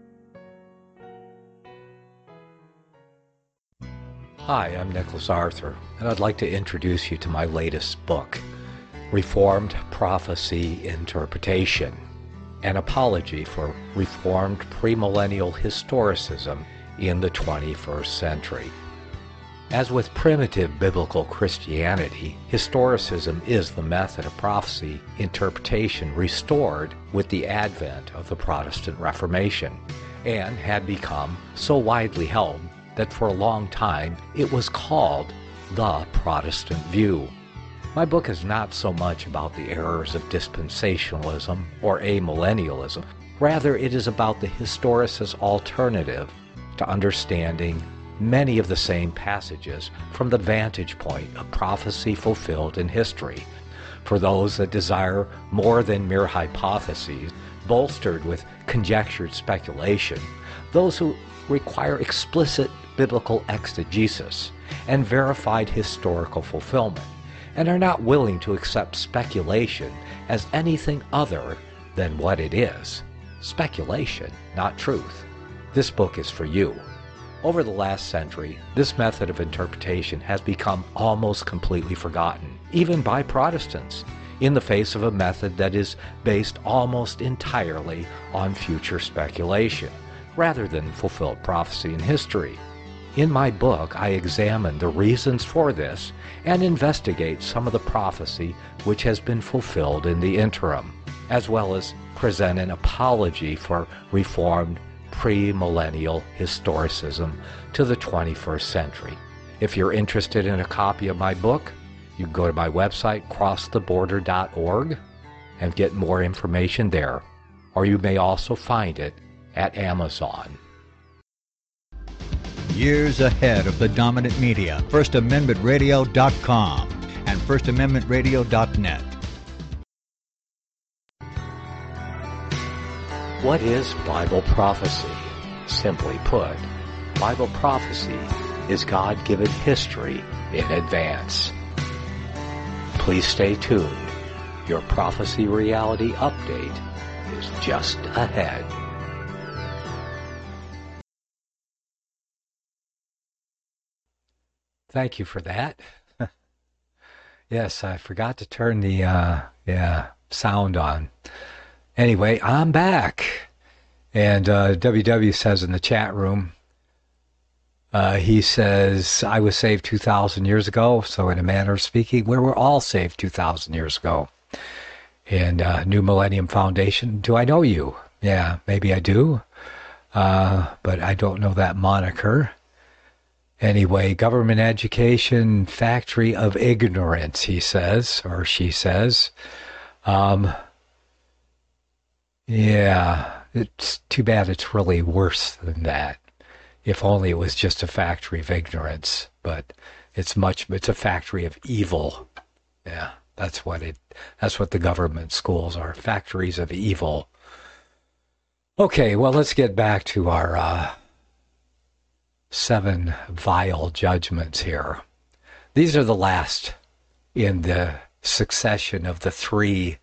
Hi, I'm Nicholas Arthur, and I'd like to introduce you to my latest book, Reformed Prophecy Interpretation, an apology for Reformed premillennial historicism in the 21st century. As with primitive biblical Christianity, historicism is the method of prophecy interpretation restored with the advent of the Protestant Reformation, and had become so widely held that for a long time it was called the Protestant view. My book is not so much about the errors of dispensationalism or amillennialism. Rather, it is about the historicist alternative to understanding many of the same passages from the vantage point of prophecy fulfilled in history, for those that desire more than mere hypotheses bolstered with conjectured speculation, those who require explicit biblical exegesis and verified historical fulfillment, and are not willing to accept speculation as anything other than what it is. Speculation, not truth. This book is for you. Over the last century, this method of interpretation has become almost completely forgotten, even by Protestants, in the face of a method that is based almost entirely on future speculation, rather than fulfilled prophecy in history. In my book, I examine the reasons for this and investigate some of the prophecy which has been fulfilled in the interim, as well as present an apology for Reformed premillennial historicism to the 21st century. If you're interested in a copy of my book, you can go to my website, crosstheborder.org, and get more information there, or you may also find it at Amazon. Years ahead of the dominant media, FirstAmendmentRadio.com and FirstAmendmentRadio.net. What is Bible prophecy? Simply put, Bible prophecy is God-given history in advance. Please stay tuned. Your prophecy reality update is just ahead. Thank you for that. Yes, I forgot to turn the sound on. Anyway, I'm back. And WW says in the chat room, he says, I was saved 2,000 years ago. So in a manner of speaking, we were all saved 2,000 years ago. And New Millennium Foundation, do I know you? Yeah, maybe I do. But I don't know that moniker. Anyway, government education, factory of ignorance, he says, or she says. Yeah, it's too bad it's really worse than that. If only it was just a factory of ignorance, but it's a factory of evil. Yeah, that's what the government schools are, factories of evil. Okay, well, let's get back to our 7 vile judgments here. These are the last in the succession of the 3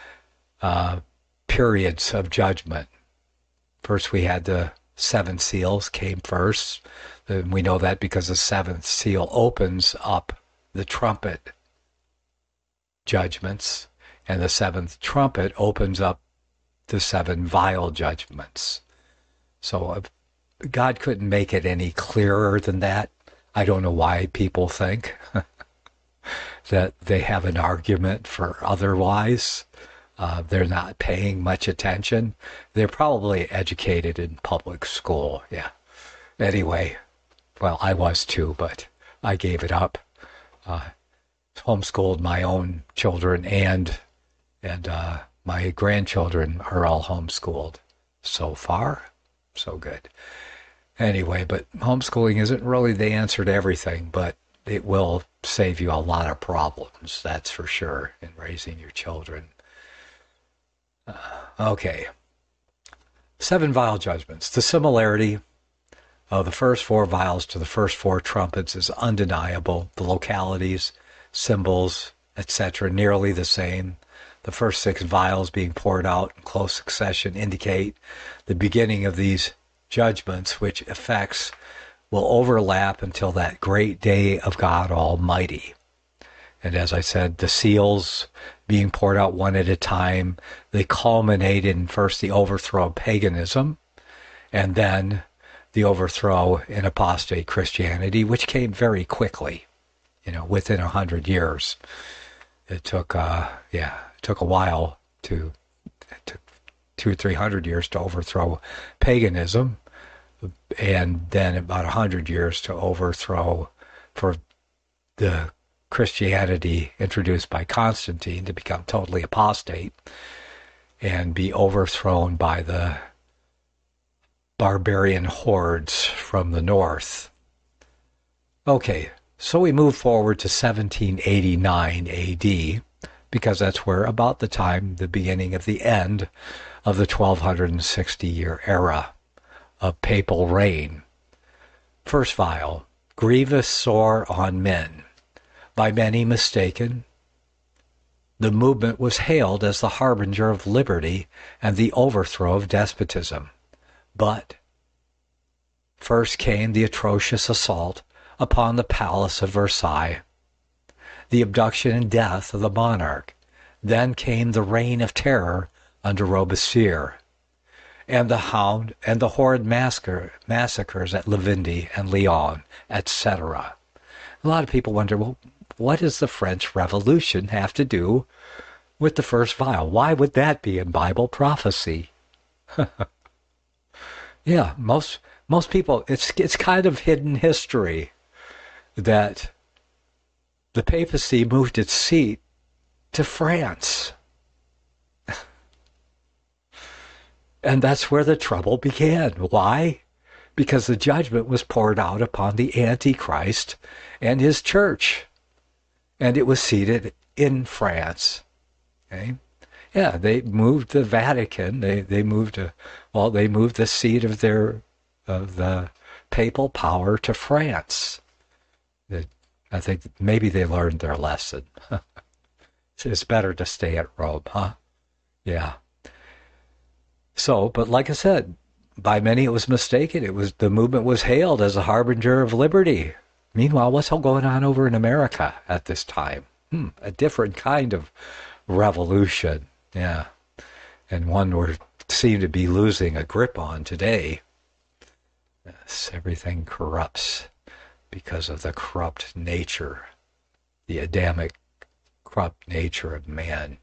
periods of judgment. First, we had the 7 seals came first. And we know that because the 7th seal opens up the trumpet judgments, and the 7th trumpet opens up the 7 vile judgments. So God couldn't make it any clearer than that. I don't know why people think that they have an argument for otherwise. They're not paying much attention. They're probably educated in public school. Yeah. Anyway, well, I was too, but I gave it up. Homeschooled my own children, and my grandchildren are all homeschooled. So far, so good. Anyway, but homeschooling isn't really the answer to everything, but it will save you a lot of problems, that's for sure, in raising your children. Okay. 7 vile judgments. The similarity The first four vials to the first four trumpets is undeniable. The localities, symbols, etc., nearly the same. The first six vials being poured out in close succession indicate the beginning of these judgments, which effects will overlap until that great day of God Almighty. And as I said, the seals being poured out one at a time, they culminate in first the overthrow of paganism, and then the overthrow in apostate Christianity, which came very quickly, within 100 years. It took a while it took 200 or 300 years to overthrow paganism, and then about 100 years to overthrow for the Christianity introduced by Constantine to become totally apostate and be overthrown by the barbarian hordes from the north. Okay, so we move forward to 1789 AD, because that's where about the time, the beginning of the end of the 1260-year era of papal reign. First vial, grievous sore on men, by many mistaken. The movement was hailed as the harbinger of liberty and the overthrow of despotism. But first came the atrocious assault upon the palace of Versailles, the abduction and death of the monarch. Then came the reign of terror under Robespierre, and the horrid massacres at La Vendée and Lyon, etc. A lot of people wonder, well, what does the French Revolution have to do with the first vial? Why would that be in Bible prophecy? Yeah, most people, it's kind of hidden history that the papacy moved its seat to France. And that's where the trouble began. Why? Because the judgment was poured out upon the Antichrist and his church. And it was seated in France. Okay? Yeah, they moved the Vatican. They moved the seat of the papal power to France. I think maybe they learned their lesson. It's better to stay at Rome, huh? Yeah. So, but like I said, by many it was mistaken. The movement was hailed as a harbinger of liberty. Meanwhile, what's all going on over in America at this time? A different kind of revolution. Yeah. And one we seem to be losing a grip on today. Yes, everything corrupts because of the corrupt nature, the Adamic corrupt nature of man.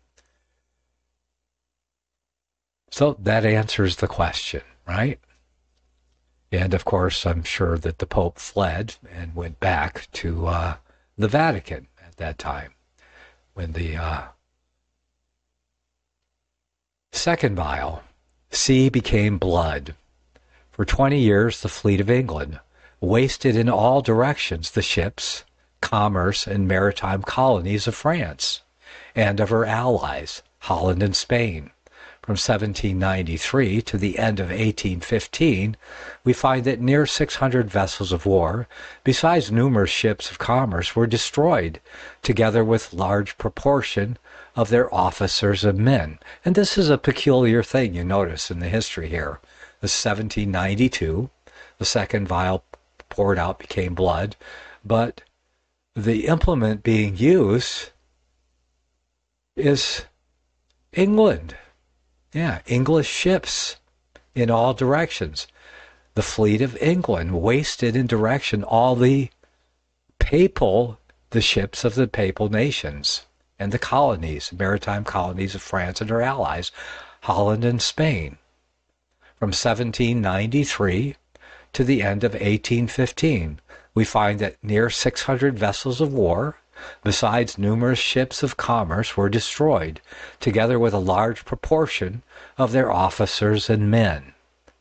So that answers the question, right? And of course, I'm sure that the Pope fled and went back to the Vatican at that time when the second vial, sea became blood. For 20 years, the fleet of England wasted in all directions the ships, commerce, and maritime colonies of France and of her allies, Holland and Spain. From 1793 to the end of 1815, we find that near 600 vessels of war, besides numerous ships of commerce, were destroyed, together with large proportion of their officers and men. And this is a peculiar thing you notice in the history here. The 1792, the second vial poured out became blood, but the implement being used is England. Yeah, English ships in all directions. The fleet of England wasted in direction all the ships of the papal nations and the colonies, maritime colonies of France and her allies, Holland and Spain. From 1793 to the end of 1815, we find that near 600 vessels of war, besides numerous ships of commerce, were destroyed, together with a large proportion of their officers and men.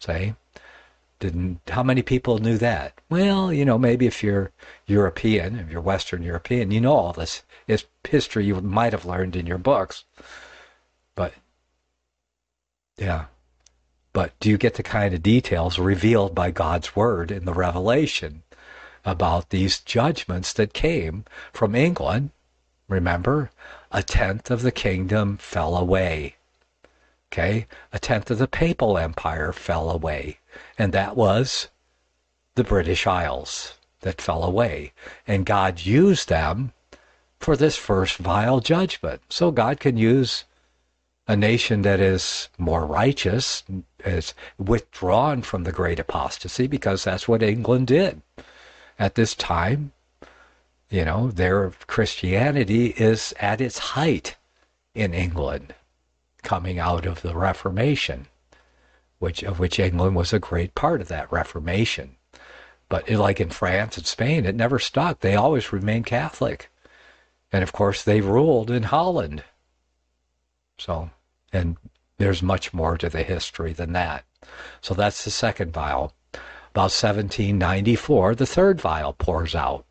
How many people knew that? Well, maybe if you're European, if you're Western European, you know all this is history you might have learned in your books. But, yeah, But do you get the kind of details revealed by God's word in the Revelation about these judgments that came from England? Remember, a tenth of the kingdom fell away. Okay? A tenth of the papal empire fell away. And that was the British Isles that fell away. And God used them for this first vile judgment. So God can use a nation that is more righteous, is withdrawn from the great apostasy, because that's what England did. At this time, their Christianity is at its height in England, coming out of the Reformation, of which England was a great part of that Reformation. But like in France and Spain, it never stuck. They always remained Catholic. And of course, they ruled in Holland. So, and there's much more to the history than that. So that's the second vial. About 1794, the third vial pours out.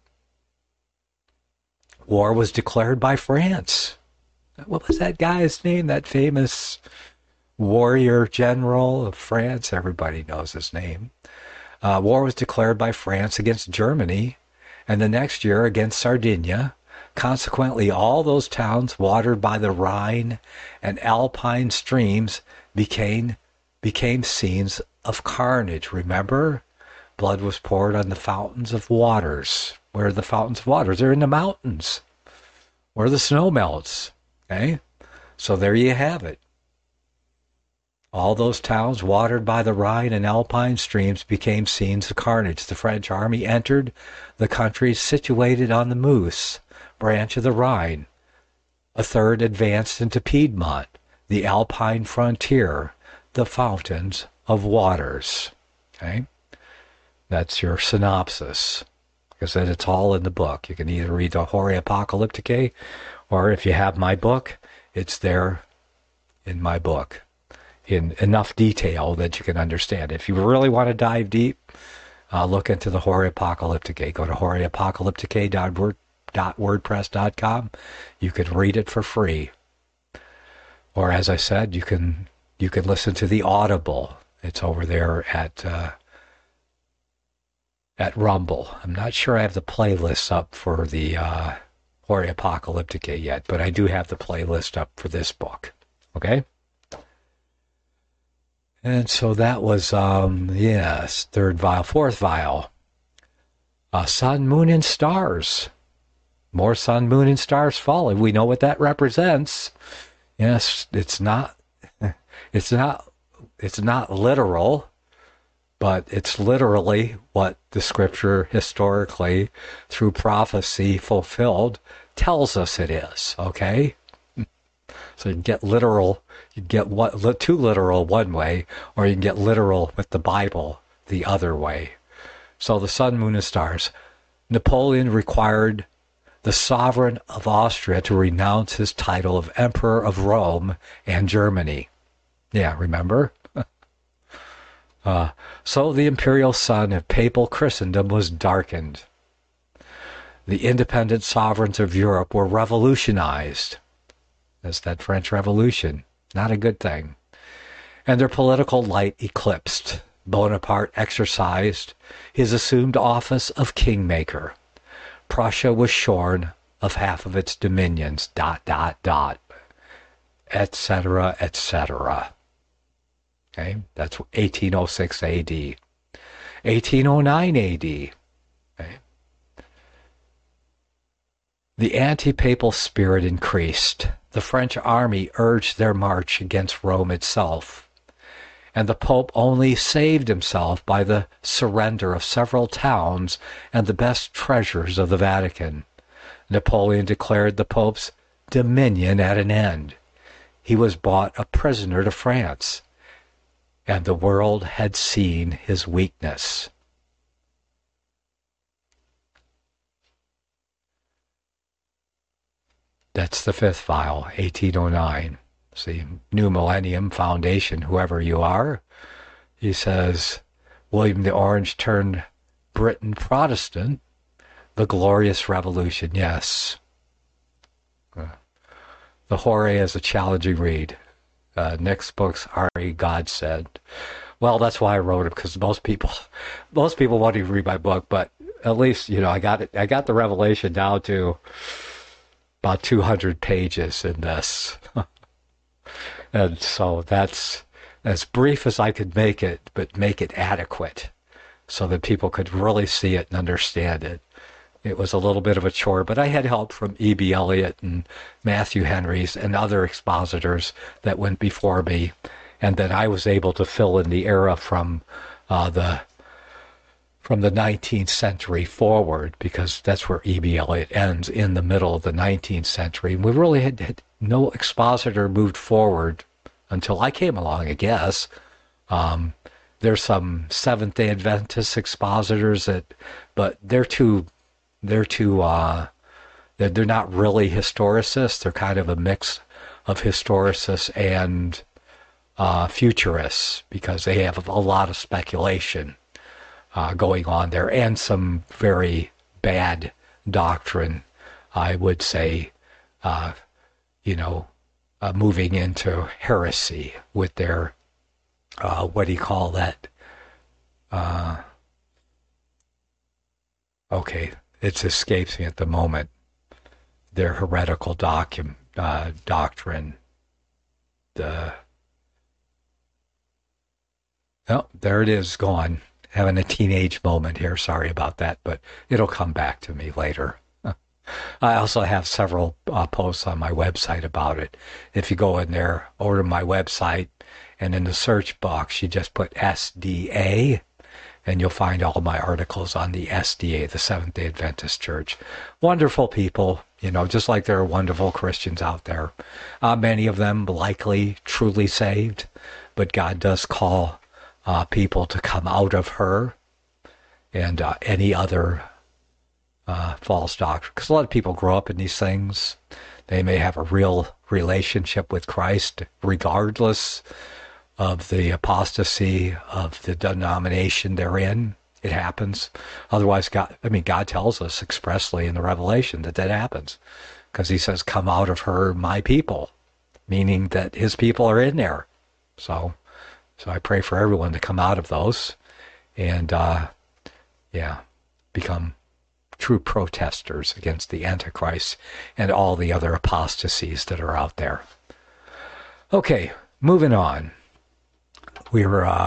War was declared by France. What was that guy's name? That famous warrior general of France? Everybody knows his name. War was declared by France against Germany, and the next year against Sardinia. Consequently, all those towns watered by the Rhine and Alpine streams became scenes of carnage. Remember? Blood was poured on the fountains of waters. Where are the fountains of waters? They're in the mountains, where the snow melts. Okay? So there you have it. All those towns watered by the Rhine and Alpine streams became scenes of carnage. The French army entered the country situated on the Meuse branch of the Rhine. A third advanced into Piedmont, the Alpine frontier, the fountains of waters. Okay? That's your synopsis. Because then it's all in the book. You can either read the Horae Apocalypticae, or if you have my book, it's there in my book in enough detail that you can understand. If you really want to dive deep, look into the Horae Apocalypticae. Go to horaeapocalypticae.wordpress.com. You can read it for free. Or as I said, you can listen to the Audible. It's over there at Rumble. I'm not sure I have the playlist up for the Horae Apocalypticae yet, but I do have the playlist up for this book. Okay? And so that was, third vial. Fourth vial. Sun, moon, and stars. More sun, moon, and stars falling. We know what that represents. Yes, it's not literal, but it's literally what the scripture historically, through prophecy fulfilled, tells us it is. Okay? So you can get literal, you can get too literal one way, or you can get literal with the Bible the other way. So the sun, moon, and stars. Napoleon required the sovereign of Austria to renounce his title of Emperor of Rome and Germany. Yeah, remember? So the imperial sun of papal Christendom was darkened. The independent sovereigns of Europe were revolutionized. That's that French Revolution. Not a good thing. And their political light eclipsed. Bonaparte exercised his assumed office of kingmaker. Prussia was shorn of half of its dominions, ... etc., etc. Okay, that's 1806 AD. 1809 AD. Okay. The anti-papal spirit increased. The French army urged their march against Rome itself, and the Pope only saved himself by the surrender of several towns and the best treasures of the Vatican. Napoleon declared the Pope's dominion at an end. He was brought a prisoner to France, and the world had seen his weakness. That's the fifth vial, 1809. See, New Millennium Foundation, whoever you are. He says, William the Orange turned Britain Protestant. The Glorious Revolution, yes. The Horae is a challenging read. Nick's books, Ari God Said. Well, that's why I wrote it, because most people won't even read my book, but at least, I got it. I got the revelation down to about 200 pages in this. And so that's as brief as I could make it, but make it adequate so that people could really see it and understand it. It was a little bit of a chore, but I had help from E.B. Elliott and Matthew Henrys and other expositors that went before me, and then I was able to fill in the era from the 19th century forward, because that's where E.B. Elliott ends, in the middle of the 19th century. And we really had no expositor moved forward until I came along, I guess. There's some Seventh-day Adventist expositors but they're not really historicists. They're kind of a mix of historicists and futurists, because they have a lot of speculation going on there, and some very bad doctrine, I would say, moving into heresy with their, what do you call that? Okay, it escapes me at the moment. Their heretical doctrine. There it is, gone. Having a teenage moment here. Sorry about that, but it'll come back to me later. I also have several posts on my website about it. If you go in there, over to my website, and in the search box, you just put SDA, and you'll find all my articles on the SDA, the Seventh-day Adventist Church. Wonderful people, just like there are wonderful Christians out there. Many of them likely truly saved, but God does call people to come out of her and any other false doctrine. Because a lot of people grow up in these things. They may have a real relationship with Christ, regardless of the apostasy of the denomination they're in. It happens. Otherwise, God tells us expressly in the Revelation that happens, because he says, come out of her, my people, meaning that his people are in there. So I pray for everyone to come out of those and, become true protesters against the Antichrist and all the other apostasies that are out there. Okay, moving on. We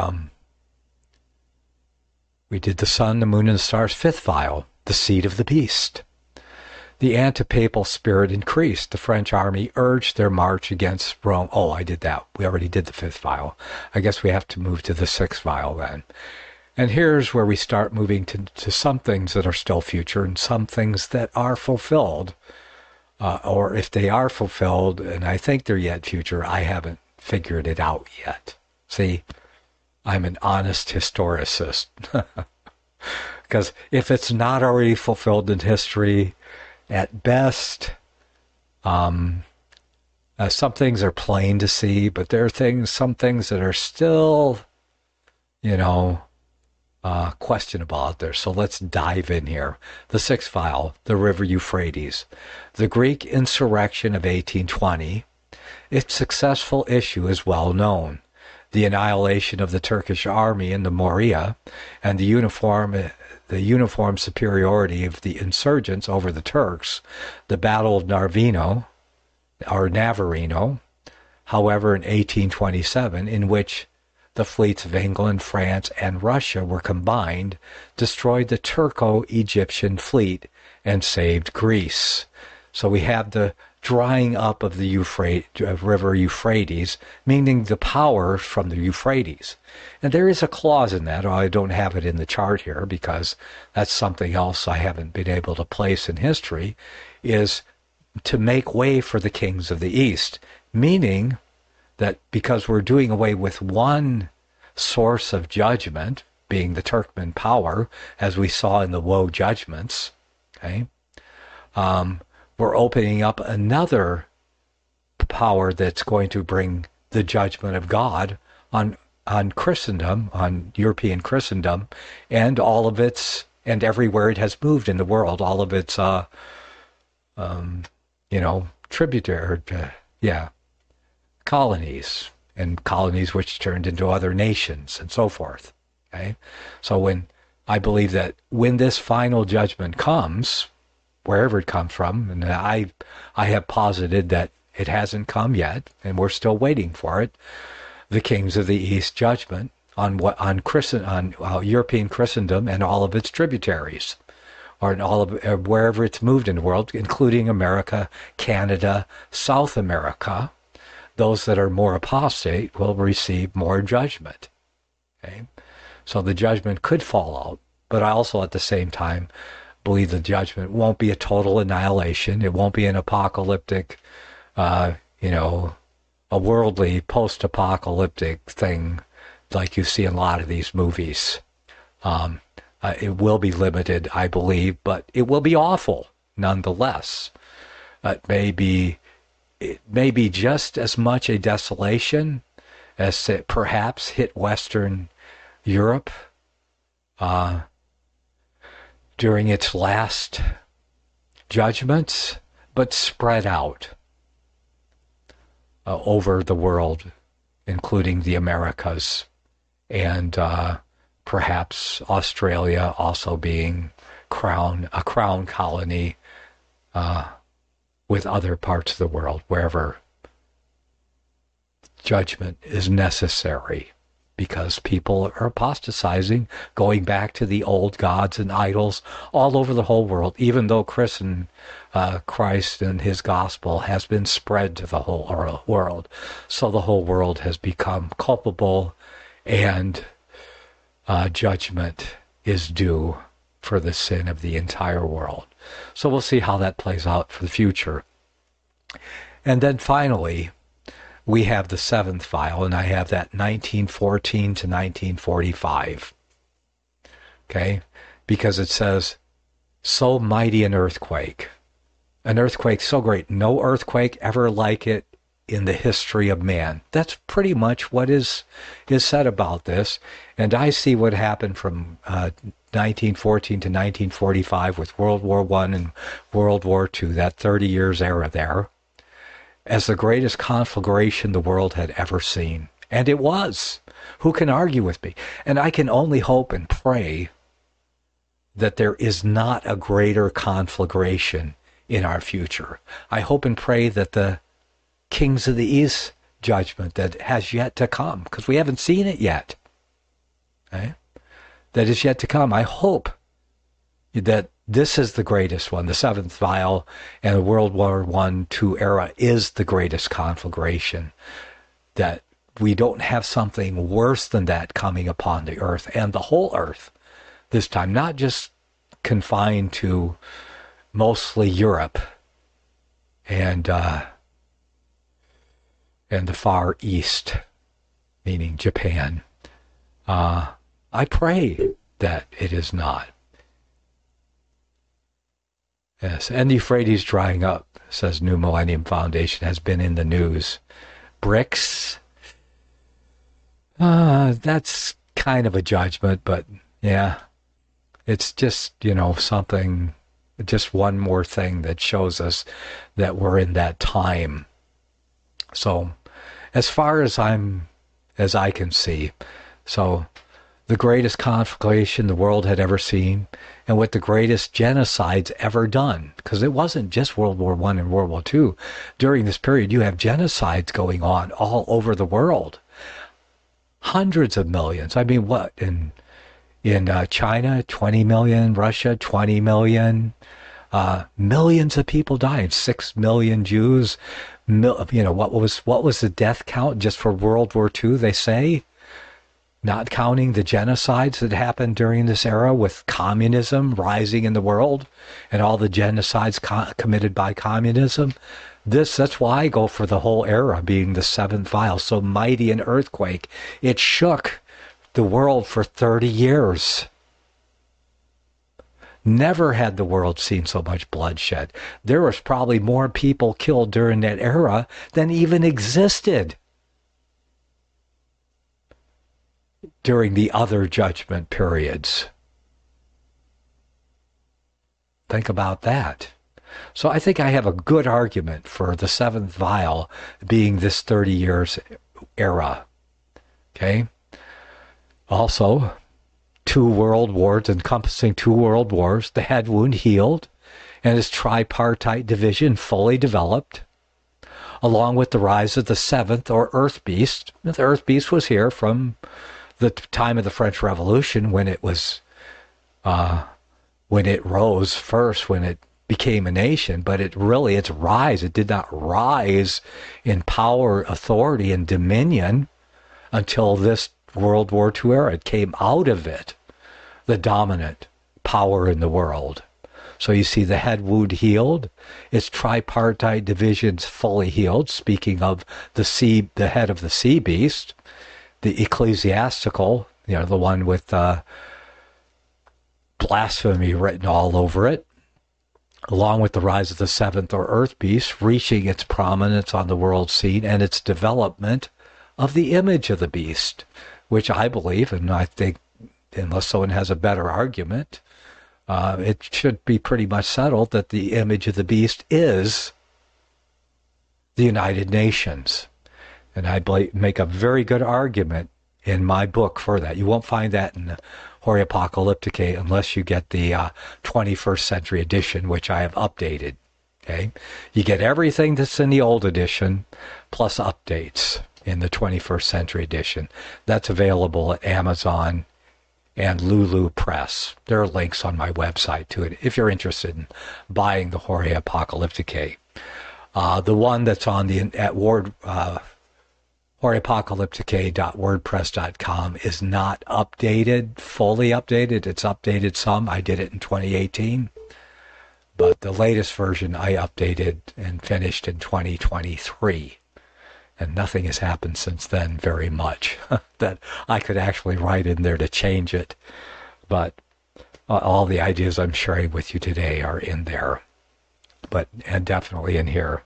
did the sun, the moon, and the stars, fifth file, the seed of the beast. The anti-papal spirit increased. The French army urged their march against Rome. Oh, I did that. We already did the fifth file. I guess we have to move to the sixth file then. And here's where we start moving to some things that are still future and some things that are fulfilled. Or if they are fulfilled, and I think they're yet future, I haven't figured it out yet. See, I'm an honest historicist. Because if it's not already fulfilled in history, at best, some things are plain to see, but there are some things that are still, questionable out there. So let's dive in here. The sixth file, the River Euphrates. The Greek insurrection of 1820. Its successful issue is well known. The annihilation of the Turkish army in the Morea and the uniform superiority of the insurgents over the Turks, the Battle of Navarino, however, in 1827, in which the fleets of England, France, and Russia were combined, destroyed the Turco-Egyptian fleet and saved Greece. So we have the drying up of the river Euphrates, meaning the power from the Euphrates. And there is a clause in that, I don't have it in the chart here because that's something else I haven't been able to place in history, is to make way for the kings of the East, meaning that because we're doing away with one source of judgment, being the Turkmen power, as we saw in the woe judgments, okay, we're opening up another power that's going to bring the judgment of God on Christendom, on European Christendom, and all of its, and everywhere it has moved in the world, all of its, tributary, colonies, and colonies which turned into other nations and so forth. Okay? So when I believe that when this final judgment comes, wherever it comes from, and I have posited that it hasn't come yet, and we're still waiting for it, the kings of the East judgment on European Christendom and all of its tributaries, or in all of wherever it's moved in the world, including America, Canada, South America. Those that are more apostate will receive more judgment. Okay? So the judgment could fall out, but I also at the same time believe the judgment won't be a total annihilation. It won't be an apocalyptic, a worldly post-apocalyptic thing like you see in a lot of these movies. It will be limited, I believe, but it will be awful nonetheless. It may be just as much a desolation as it perhaps hit Western Europe during its last judgments, but spread out over the world, including the Americas, and perhaps Australia also being a crown colony with other parts of the world, wherever judgment is necessary, because people are apostatizing, going back to the old gods and idols all over the whole world, even though Christ and his gospel has been spread to the whole world. So the whole world has become culpable, and judgment is due for the sin of the entire world. So we'll see how that plays out for the future. And then finally, we have the seventh vial, and I have that 1914 to 1945. Okay? Because it says, so mighty an earthquake so great, no earthquake ever like it in the history of man. That's pretty much what is said about this. And I see what happened from 1914 to 1945 with World War I and World War II, that 30 years era there, as the greatest conflagration the world had ever seen. And it was. Who can argue with me? And I can only hope and pray that there is not a greater conflagration in our future. I hope and pray that the kings of the East judgment that has yet to come, because we haven't seen it yet, okay? That is yet to come. I hope that this is the greatest one, the seventh vial, and the World War I, II era is the greatest conflagration, that we don't have something worse than that coming upon the earth, and the whole earth this time, not just confined to mostly Europe and the Far East, meaning Japan. I pray that it is not. Yes, and the Euphrates drying up, says New Millennium Foundation, has been in the news. BRICS, that's kind of a judgment, but yeah, it's just, something, just one more thing that shows us that we're in that time. So, as far as I can see, so the greatest conflagration the world had ever seen, and with the greatest genocides ever done, because it wasn't just World War I and World War II. During this period, you have genocides going on all over the world. Hundreds of millions. I mean, what? In China, 20 million, Russia, 20 million, millions of people dying, 6 million Jews. What was the death count just for World War II, they say? Not counting the genocides that happened during this era with communism rising in the world and all the genocides committed by communism. That's why I go for the whole era being the seventh vial, so mighty an earthquake. It shook the world for 30 years. Never had the world seen so much bloodshed. There was probably more people killed during that era than even existed during the other judgment periods. Think about that. So I think I have a good argument for the seventh vial being this 30 years era. Okay? Also, 2 world wars, encompassing 2 world wars, the head wound healed, and his tripartite division fully developed, along with the rise of the 7th, or Earth Beast. The Earth Beast was here from the time of the French Revolution, when it was, when it rose first, when it became a nation, but its rise, it did not rise in power, authority, and dominion until this World War II era. It came out of it, the dominant power in the world. So you see the head wound healed, its tripartite divisions fully healed, speaking of the head of the sea beast, the ecclesiastical, the one with blasphemy written all over it, along with the rise of the 7th, or Earth Beast, reaching its prominence on the world scene, and its development of the image of the beast, which I believe, and I think, unless someone has a better argument, it should be pretty much settled that the image of the beast is the United Nations. And I make a very good argument in my book for that. You won't find that in the Horia Apocalyptica unless you get the 21st century edition, which I have updated. Okay, you get everything that's in the old edition, plus updates in the 21st century edition. That's available at Amazon and Lulu Press. There are links on my website to it if you're interested in buying the Horia Apocalyptica. The one that's on at HoriaApocalyptica.wordpress.com is not updated, fully updated. It's updated some. I did it in 2018. But the latest version I updated and finished in 2023. And nothing has happened since then very much that I could actually write in there to change it. But all the ideas I'm sharing with you today are in there. And definitely in here.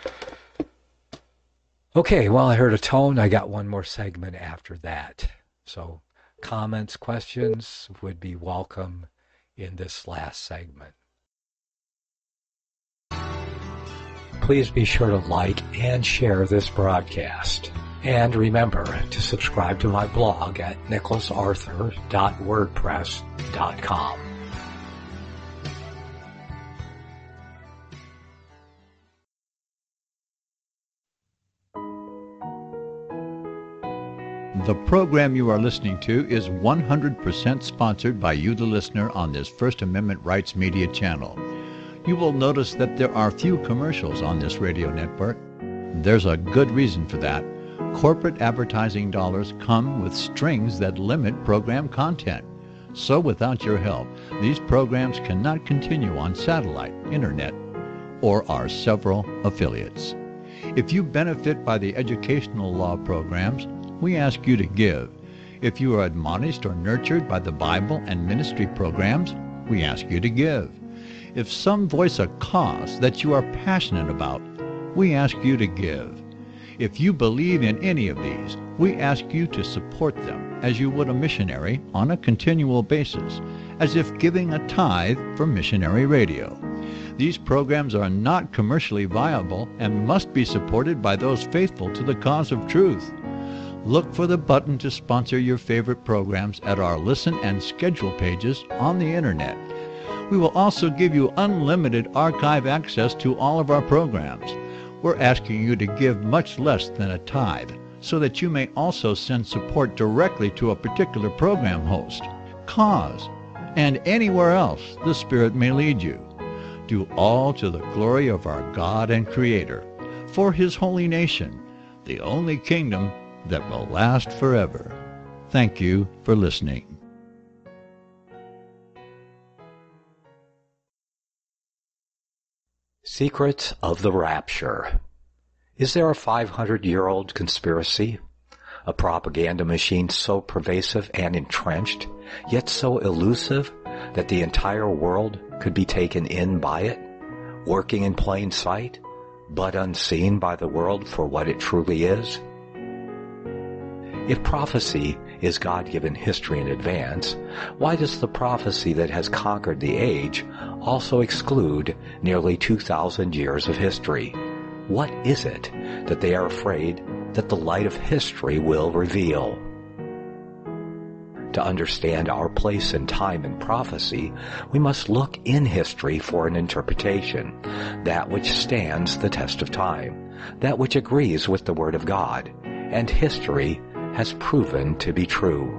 Okay, well, I heard a tone. I got one more segment after that. So comments, questions would be welcome in this last segment. Please be sure to like and share this broadcast. And remember to subscribe to my blog at nicholasarthur.wordpress.com. The program you are listening to is 100% sponsored by you, the listener, on this First Amendment Rights Media channel. You will notice that there are few commercials on this radio network. There's a good reason for that. Corporate advertising dollars come with strings that limit program content. So without your help, these programs cannot continue on satellite, internet, or our several affiliates. If you benefit by the educational law programs, we ask you to give. If you are admonished or nurtured by the Bible and ministry programs, we ask you to give. If some voice a cause that you are passionate about, we ask you to give. If you believe in any of these, we ask you to support them as you would a missionary on a continual basis, as if giving a tithe for missionary radio. These programs are not commercially viable and must be supported by those faithful to the cause of truth. Look for the button to sponsor your favorite programs at our listen and schedule pages on the internet. We will also give you unlimited archive access to all of our programs. We're asking you to give much less than a tithe, so that you may also send support directly to a particular program host, cause, and anywhere else the Spirit may lead you. Do all to the glory of our God and Creator, for His holy nation, the only kingdom that will last forever. Thank you for listening. Secrets of the Rapture. Is there a 500-year-old conspiracy? A propaganda machine so pervasive and entrenched, yet so elusive that the entire world could be taken in by it, working in plain sight, but unseen by the world for what it truly is? If prophecy is God-given history in advance, why does the prophecy that has conquered the age also exclude nearly 2,000 years of history? What is it that they are afraid that the light of history will reveal. To understand our place in time and prophecy, we must look in history for an interpretation, that which stands the test of time, that which agrees with the Word of God, and history has proven to be true.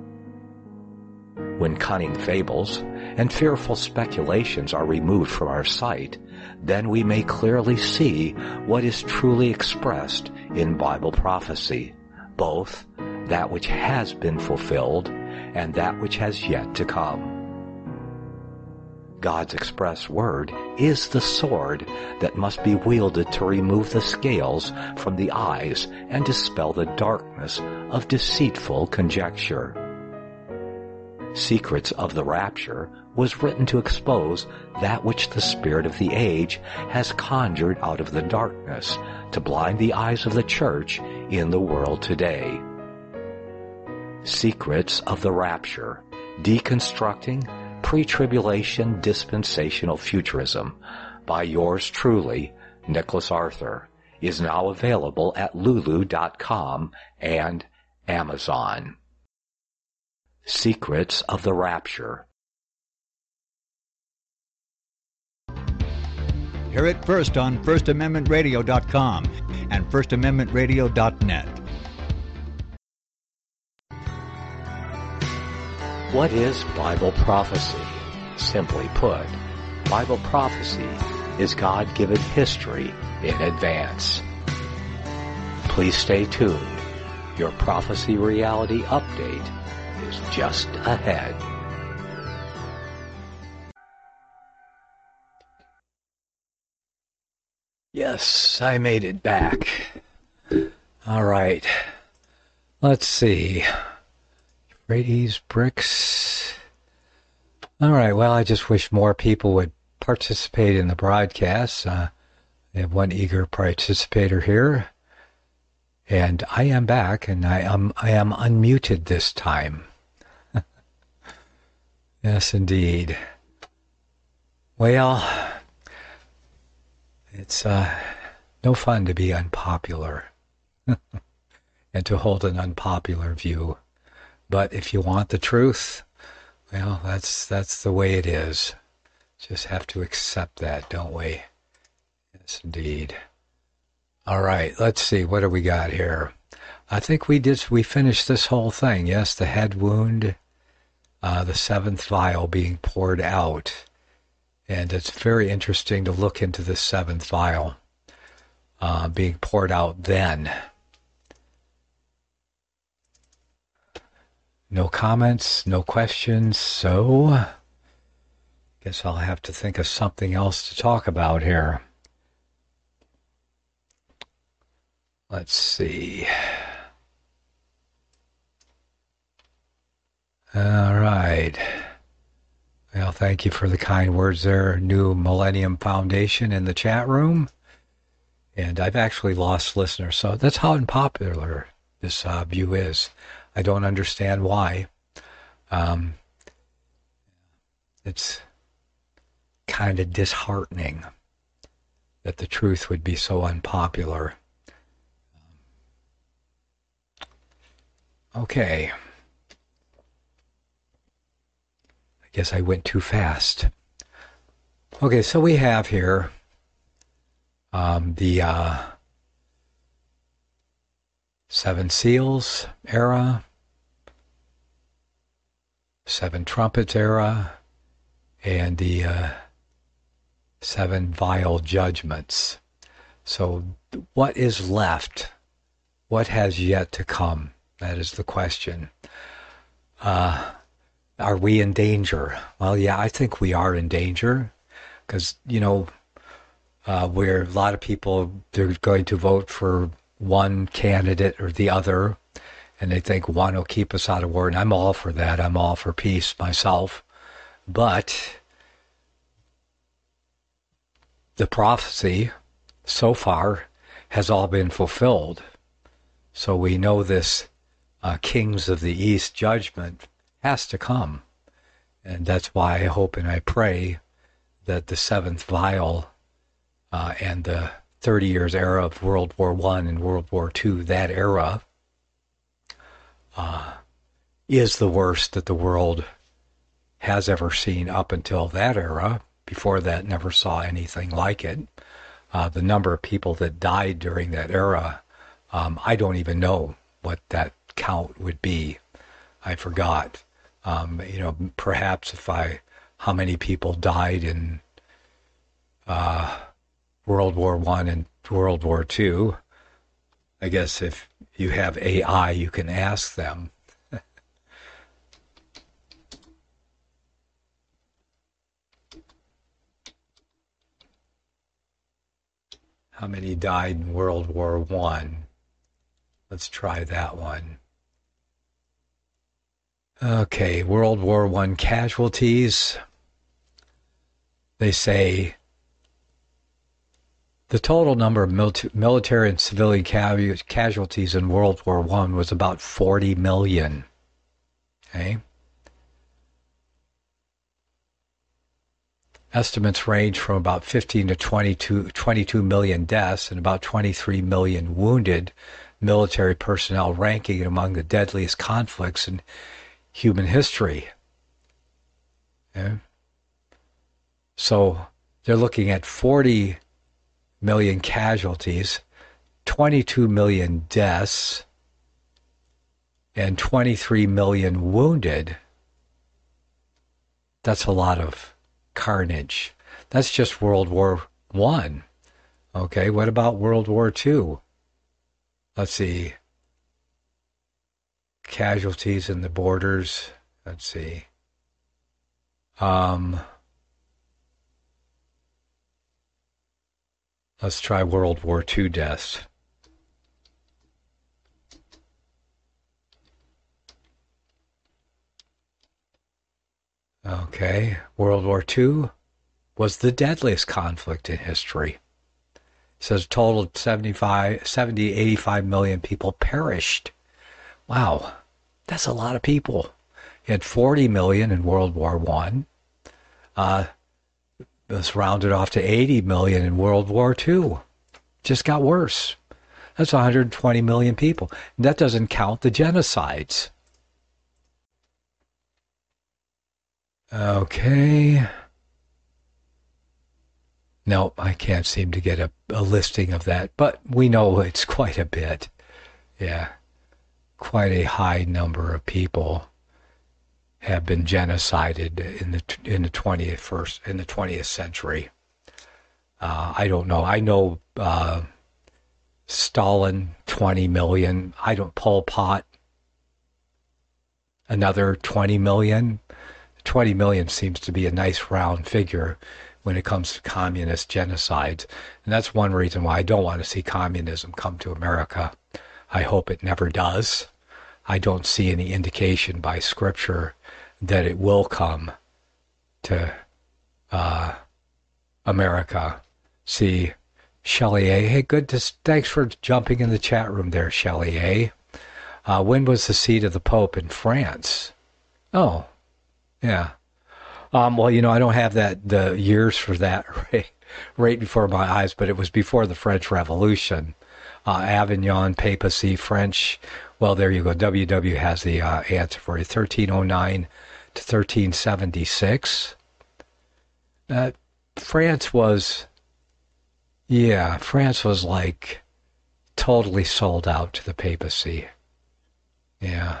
When cunning fables and fearful speculations are removed from our sight, then we may clearly see what is truly expressed in Bible prophecy, both that which has been fulfilled and that which has yet to come. God's express word is the sword that must be wielded to remove the scales from the eyes and dispel the darkness of deceitful conjecture. Secrets of the Rapture was written to expose that which the spirit of the age has conjured out of the darkness to blind the eyes of the church in the world today. Secrets of the Rapture, Deconstructing Pre-Tribulation Dispensational Futurism by yours truly, Nicholas Arthur, is now available at lulu.com and Amazon. Secrets of the Rapture. Hear it first on FirstAmendmentRadio.com and FirstAmendmentRadio.net. What is Bible prophecy? Simply put, Bible prophecy is God-given history in advance. Please stay tuned. Your prophecy reality update is just ahead. Yes, I made it back. All right. Let's see. Brady's bricks. All right, well, I just wish more people would participate in the broadcast. I have one eager participator here. And I am back, and I am unmuted this time. Yes, indeed. Well, it's no fun to be unpopular and to hold an unpopular view. But if you want the truth, well, that's the way it is. Just have to accept that, don't we? Yes, indeed. All right, let's see. What do we got here? I think we finished this whole thing. Yes, the head wound, the seventh vial being poured out. And it's very interesting to look into the seventh vial being poured out then. No comments, no questions, so guess I'll have to think of something else to talk about here. Let's see. All right. Well, thank you for the kind words there, New Millennium Foundation in the chat room. And I've actually lost listeners, so that's how unpopular this view is. I don't understand why. It's kind of disheartening that the truth would be so unpopular. Okay. I guess I went too fast. Okay, so we have here the Seven Seals era, Seven Trumpets era, and the Seven Vial Judgments. So what is left? What has yet to come? That is the question. Are we in danger? Well, yeah, I think we are in danger because, where a lot of people, they're going to vote for one candidate or the other, and they think one will keep us out of war, and I'm all for that. I'm all for peace myself. But the prophecy so far has all been fulfilled. So we know this Kings of the East judgment has to come. And that's why I hope and I pray that the seventh vial and the 30 years era of World War I and World War II, that era is the worst that the world has ever seen up until that era. Before that, never saw anything like it. The number of people that died during that era, I don't even know what that count would be. I forgot. Perhaps how many people died in World War I and World War II. I guess if you have AI, you can ask them. How many died in World War I? Let's try that one. Okay, World War I casualties. They say the total number of military and civilian casualties in World War I was about 40 million. Okay. Estimates range from about 15 to 22 million deaths and about 23 million wounded military personnel, ranking it among the deadliest conflicts in human history. Okay. So they're looking at 40 million casualties, 22 million deaths, and 23 million wounded. That's a lot of carnage. That's just World War I. Okay, what about World War II? Let's see. Casualties in the borders. Let's see. Let's try World War II deaths. Okay, World War II was the deadliest conflict in history. It says a total of 85 million people perished. Wow, that's a lot of people. You had 40 million in World War I. It was rounded off to 80 million in World War II. Just got worse. That's 120 million people. And that doesn't count the genocides. Okay. No, I can't seem to get a listing of that, but we know it's quite a bit. Yeah. Quite a high number of people have been genocided in the 20th century. I don't know. I know Stalin, 20 million. Pol Pot, another 20 million. 20 million seems to be a nice round figure when it comes to communist genocides. And that's one reason why I don't want to see communism come to America. I hope it never does. I don't see any indication by scripture that it will come to America. See, Shelley A. Hey, thanks for jumping in the chat room there, Shelley A. When was the seat of the Pope in France? Oh, yeah. Well, I don't have the years for that right before my eyes, but it was before the French Revolution. Avignon, papacy, French. Well, there you go. WW has the answer for you. 1309 to 1376. France was like totally sold out to the papacy. Yeah.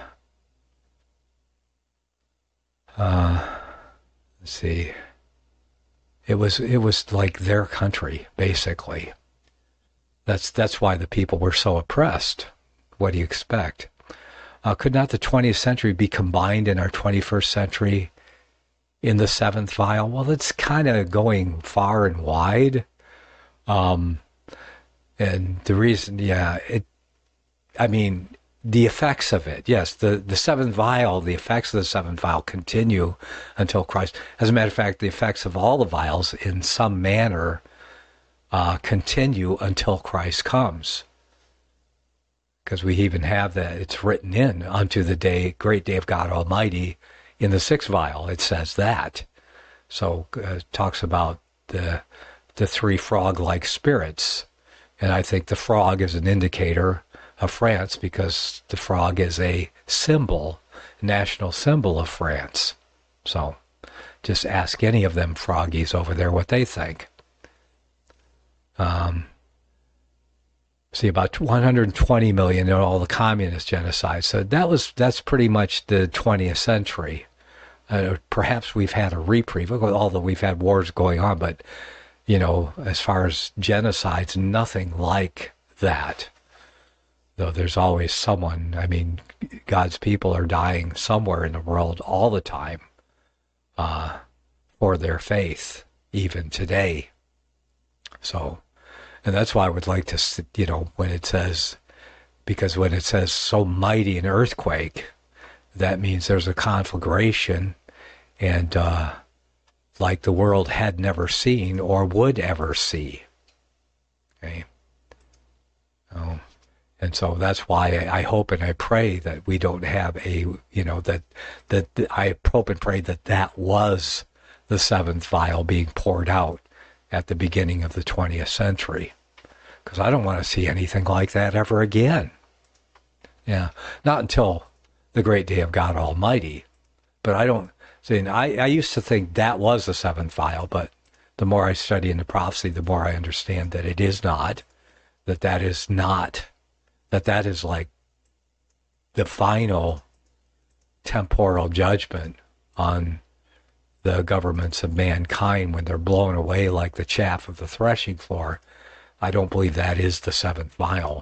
Let's see. It was like their country, basically. That's why the people were so oppressed. What do you expect? Could not the 20th century be combined in our 21st century in the seventh vial? Well, it's kind of going far and wide. And the reason, the effects of it, yes, the seventh vial, the effects of the seventh vial continue until Christ. As a matter of fact, the effects of all the vials in some manner continue until Christ comes. Because we even have that, it's written in unto the great day of God Almighty in the sixth vial. It says that. So it talks about the three frog-like spirits And I think the frog is an indicator of France because the frog is a symbol, national symbol of France. So just ask any of them froggies over there what they think. See, about 120 million in all the communist genocides. So that's pretty much the 20th century. Perhaps we've had a reprieve, although we've had wars going on, but, as far as genocides, nothing like that. Though there's always someone, God's people are dying somewhere in the world all the time for their faith, even today. So, and that's why I would like to, when it says so mighty an earthquake, that means there's a conflagration and like the world had never seen or would ever see. Okay. And so that's why I hope and I pray that we don't have that I hope and pray that was the seventh vial being poured out at the beginning of the 20th century. Because I don't want to see anything like that ever again. Yeah, not until the great day of God Almighty. But I used to think that was the seventh vial, but the more I study into prophecy, the more I understand that it is not, that is like the final temporal judgment on the governments of mankind when they're blown away like the chaff of the threshing floor. I don't believe that is the seventh vial.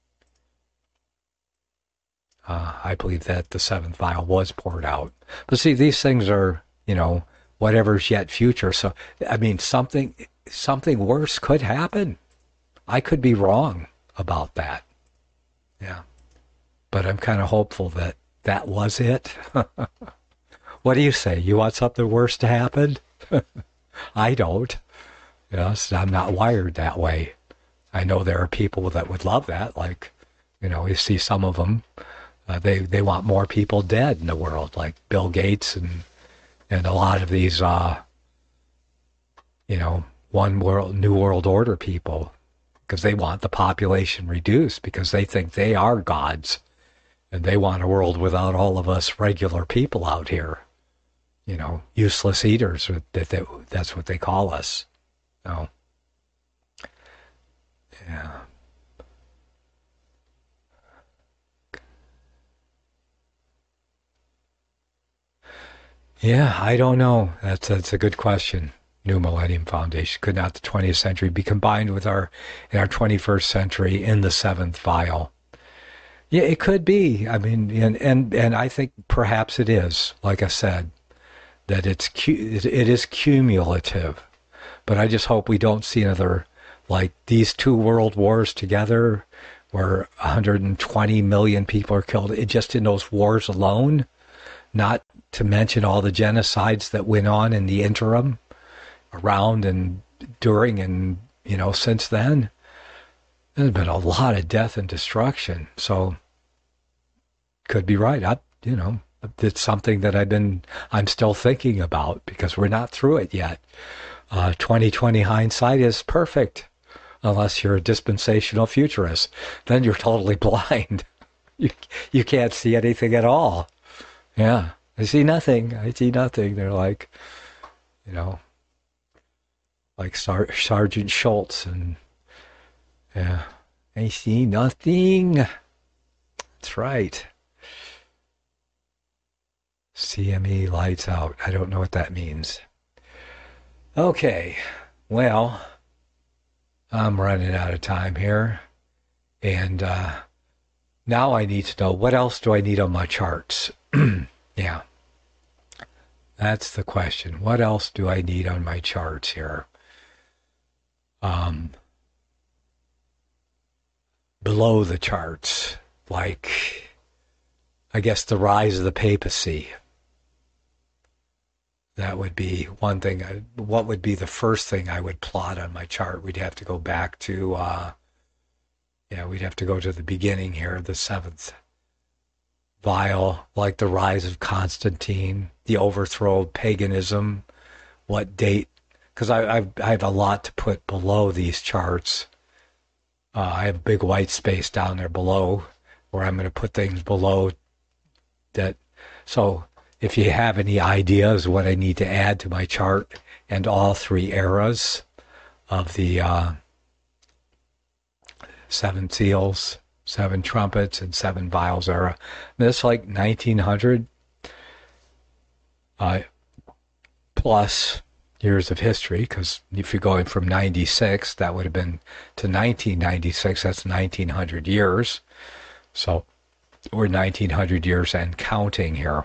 I believe that the seventh vial was poured out. But see, these things are, whatever's yet future. So, something worse could happen. I could be wrong about that. Yeah. But I'm kind of hopeful that was it. What do you say? You want something worse to happen? I don't. Yes, I'm not wired that way. I know there are people that would love that. Like, you see some of them, they want more people dead in the world, like Bill Gates and a lot of these, New World Order people, because they want the population reduced because they think they are gods and they want a world without all of us regular people out here, useless eaters. That's what they call us. So, yeah. Yeah, I don't know. That's a good question. New Millennium Foundation. Could not the 20th century be combined with in our 21st century in the seventh vial? Yeah, it could be. And I think perhaps it is. Like I said, that it is cumulative. But I just hope we don't see another, like these two world wars together, where 120 million people are killed. Just in those wars alone, not to mention all the genocides that went on in the interim, around and during and, since then. There's been a lot of death and destruction. So, could be right. It's something that I'm still thinking about because we're not through it yet. 2020 hindsight is perfect, unless you're a dispensational futurist. Then you're totally blind. You can't see anything at all. Yeah, I see nothing. They're like, like Sergeant Schultz, and yeah, I see nothing. That's right. CME lights out. I don't know what that means. Okay, well, I'm running out of time here, and now I need to know, what else do I need on my charts? Yeah, that's the question. What else do I need on my charts here? Below the charts, like, I guess the rise of the papacy. That would be one thing. What would be the first thing I would plot on my chart? We'd have to go back to, we'd have to go to the beginning here, the seventh vial, like the rise of Constantine, the overthrow of paganism. What date? Because I have a lot to put below these charts I have a big white space down there below where I'm going to put things below that. So if you have any ideas what I need to add to my chart and all three eras of the seven seals, seven trumpets, and seven vials era, this like 1900 plus years of history, because if you're going from 96, that would have been to 1996, that's 1900 years. So we're 1900 years and counting here.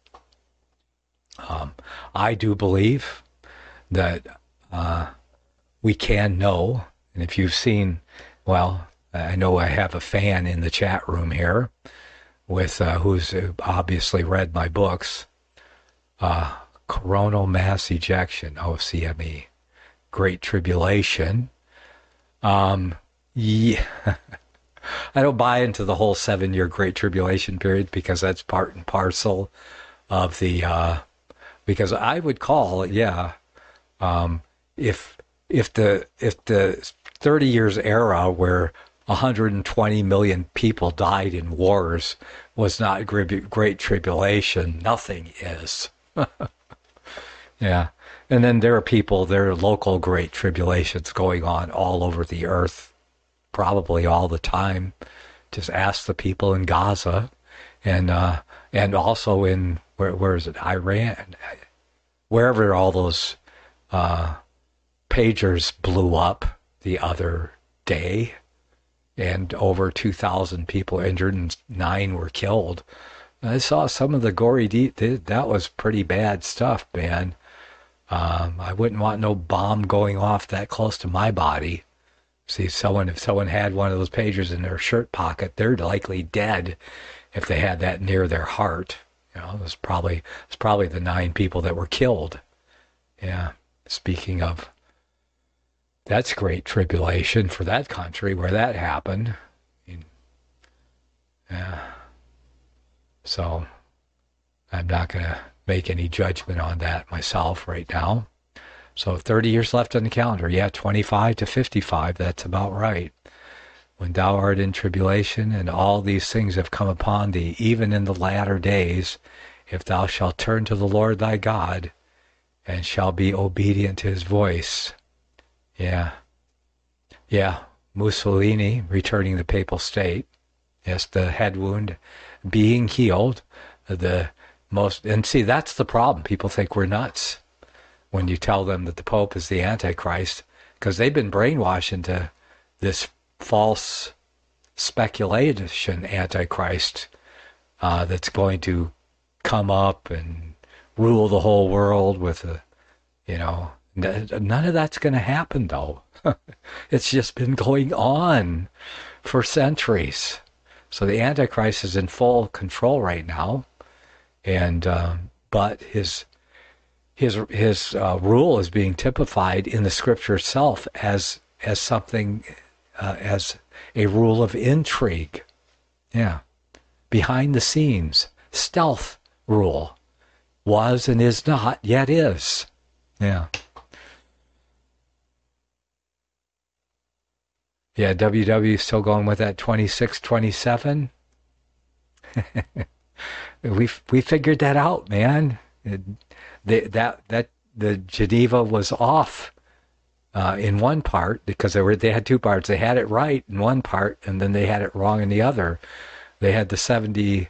I do believe that we can know, and if you've seen, well, I know I have a fan in the chat room here with who's obviously read my books, Coronal Mass Ejection, OCME, Great Tribulation. Yeah. I don't buy into the whole 7-year Great Tribulation period because that's part and parcel of the, because I would call, if the 30 years era where 120 million people died in wars was not Great Tribulation, nothing is. Yeah. And then there are local Great Tribulations going on all over the earth, probably all the time. Just ask the people in Gaza and also in, where is it, Iran, wherever all those pagers blew up the other day, and over 2,000 people injured and 9 were killed. I saw some of the gory that was pretty bad stuff, man. I wouldn't want no bomb going off that close to my body. See, if someone had one of those pagers in their shirt pocket, they're likely dead if they had that near their heart. You know, it's probably the 9 people that were killed. Yeah. Speaking of, that's Great Tribulation for that country where that happened. I mean, yeah. So I'm not going to make any judgment on that myself right now. So 30 years left on the calendar. Yeah, 25 to 55, that's about right. When thou art in tribulation, and all these things have come upon thee, even in the latter days, if thou shalt turn to the Lord thy God, and shall be obedient to his voice. Yeah. Yeah, Mussolini returning the papal state. Yes, the head wound being healed. And see, that's the problem. People think we're nuts when you tell them that the Pope is the Antichrist, because they've been brainwashed into this false speculation Antichrist that's going to come up and rule the whole world with none of that's going to happen, though. It's just been going on for centuries. So the Antichrist is in full control right now, and but his rule is being typified in the Scripture itself as something, as a rule of intrigue. Yeah, behind the scenes, stealth rule, was and is not, yet is. Yeah. Yeah, WW still going with that 26-27. We figured that out, man. The Geneva was off in one part because they had 2 parts. They had it right in one part, and then they had it wrong in the other. They had the 70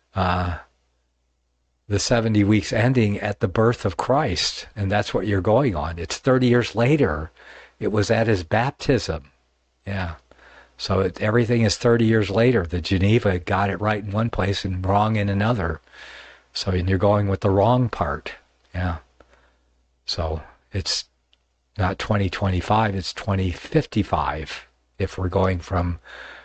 weeks ending at the birth of Christ, and that's what you're going on. It's 30 years later. It was at his baptism. Yeah. So everything is 30 years later. The Geneva got it right in one place and wrong in another. So you're going with the wrong part. Yeah. So it's not 2025, it's 2055 if we're going from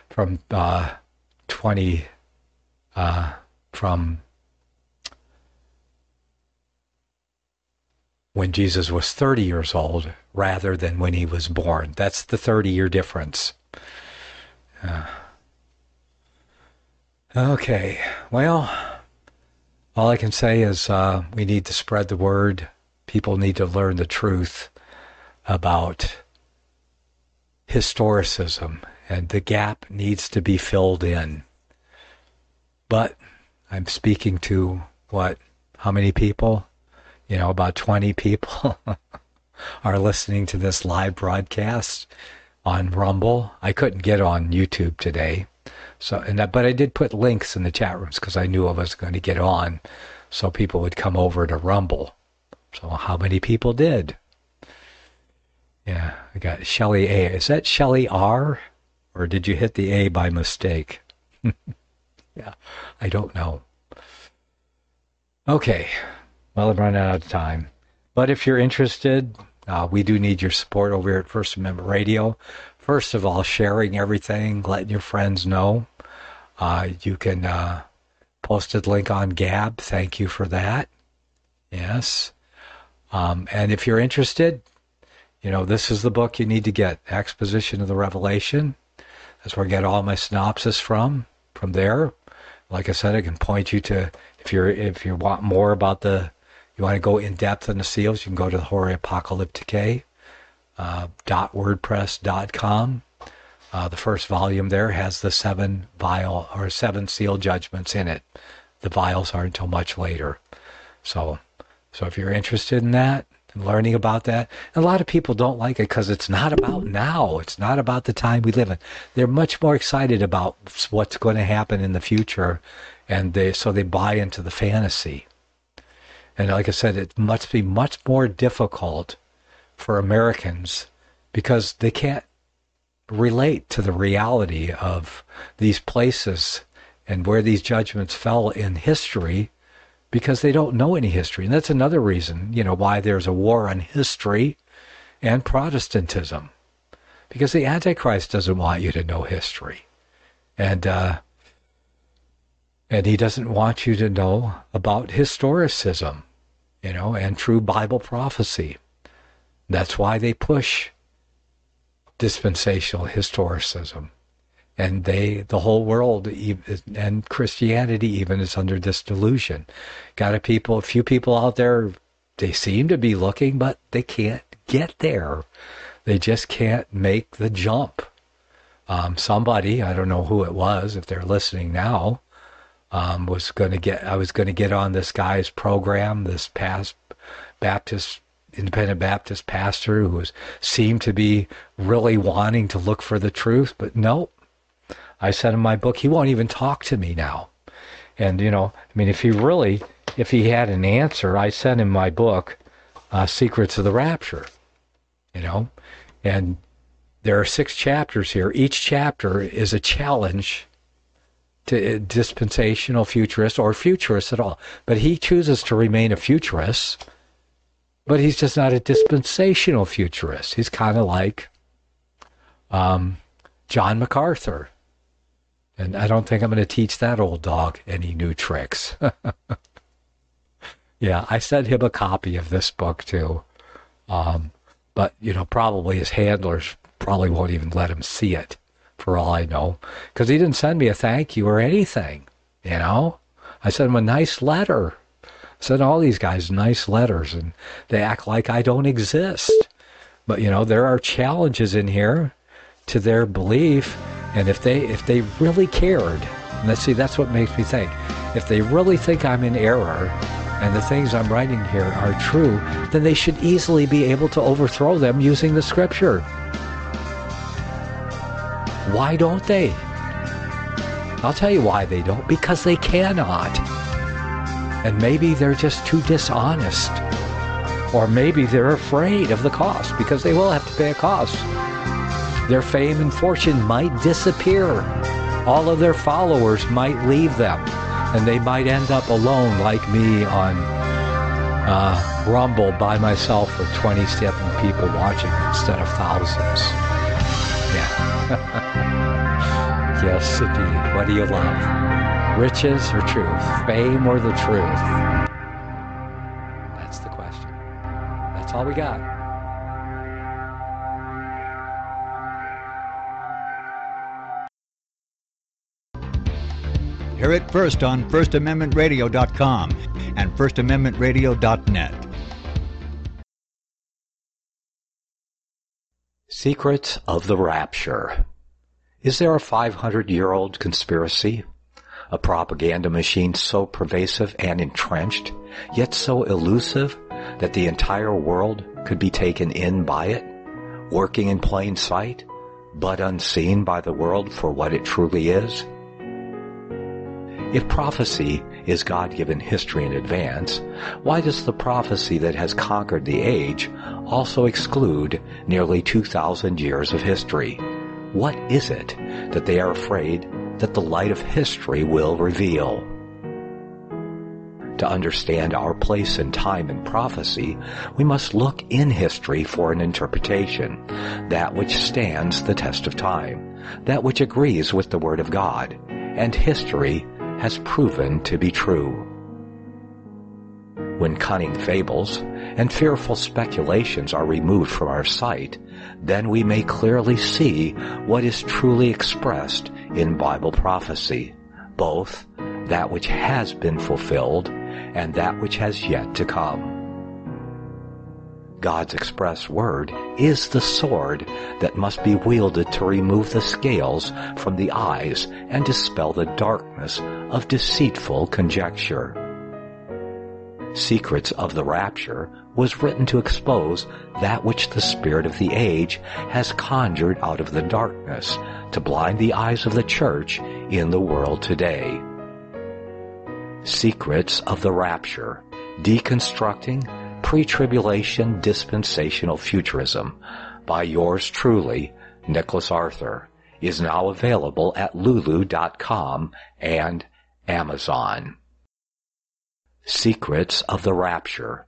when Jesus was 30 years old rather than when he was born. That's the 30-year difference. Okay, well, all I can say is we need to spread the word. People need to learn the truth about historicism and the gap needs to be filled in. But I'm speaking to, how many people? About 20 people are listening to this live broadcast on Rumble. I couldn't get on YouTube today. But I did put links in the chat rooms because I knew I was going to get on so people would come over to Rumble. So how many people did? Yeah, I got Shelly A. Is that Shelly R? Or did you hit the A by mistake? Yeah, I don't know. Okay, well, I'm running out of time. But if you're interested, we do need your support over here at First Amendment Radio. First of all, sharing everything, letting your friends know. You can post a link on Gab. Thank you for that. Yes. And if you're interested, this is the book you need to get, Exposition of the Revelation. That's where I get all my synopsis from. From there, like I said, I can point you to, if you want more about you want to go in depth on the seals, you can go to the Hora Apocalypticae, .wordpress.com. The first volume there has the 7 seal judgments in it. The vials aren't until much later. So if you're interested in that, and learning about that, and a lot of people don't like it because it's not about now. It's not about the time we live in. They're much more excited about what's going to happen in the future, and so they buy into the fantasy. And like I said, it must be much more difficult for Americans because they can't relate to the reality of these places and where these judgments fell in history, because they don't know any history. And that's another reason, why there's a war on history and Protestantism. Because the Antichrist doesn't want you to know history. And he doesn't want you to know about historicism, and true Bible prophecy. That's why they push dispensational historicism. And the whole world, and Christianity even, is under this delusion. A few people out there, they seem to be looking, but they can't get there. They just can't make the jump. Somebody, I don't know who it was, if they're listening now, I was going to get on this guy's program, this past independent Baptist pastor who seemed to be really wanting to look for the truth, but nope. I said in my book, he won't even talk to me now. And, if he had an answer, I sent him my book, Secrets of the Rapture, and there are 6 chapters here. Each chapter is a challenge to dispensational futurists or futurists at all. But he chooses to remain a futurist, but he's just not a dispensational futurist. He's kind of like John MacArthur. And I don't think I'm going to teach that old dog any new tricks. Yeah, I sent him a copy of this book too. But, probably his handlers probably won't even let him see it, for all I know. Because he didn't send me a thank you or anything, I sent him a nice letter. I sent all these guys nice letters, and they act like I don't exist. But, there are challenges in here to their belief. And if they really cared, and that's what makes me think, if they really think I'm in error and the things I'm writing here are true, then they should easily be able to overthrow them using the scripture. Why don't they? I'll tell you why they don't. Because they cannot. And maybe they're just too dishonest. Or maybe they're afraid of the cost, because they will have to pay a cost. Their fame and fortune might disappear. All of their followers might leave them, and they might end up alone like me on Rumble by myself with 27 people watching instead of thousands. Yeah. Yes, indeed. What do you love? Riches or truth? Fame or the truth? That's the question. That's all we got. Hear it first on FirstAmendmentRadio.com and FirstAmendmentRadio.net. Secrets of the Rapture. Is there a 500-year-old conspiracy? A propaganda machine so pervasive and entrenched, yet so elusive that the entire world could be taken in by it, working in plain sight, but unseen by the world for what it truly is? If prophecy is God-given history in advance, why does the prophecy that has conquered the age also exclude nearly 2,000 years of history? What is it that they are afraid that the light of history will reveal? To understand our place in time and prophecy, we must look in history for an interpretation, that which stands the test of time, that which agrees with the Word of God, and history has proven to be true. When cunning fables and fearful speculations are removed from our sight, then we may clearly see what is truly expressed in Bible prophecy, both that which has been fulfilled and that which has yet to come. God's express word is the sword that must be wielded to remove the scales from the eyes and dispel the darkness of deceitful conjecture. Secrets of the Rapture was written to expose that which the spirit of the age has conjured out of the darkness to blind the eyes of the church in the world today. Secrets of the Rapture, Deconstructing Pre-Tribulation Dispensational Futurism by yours truly, Nicholas Arthur, is now available at Lulu.com and Amazon. Secrets of the Rapture.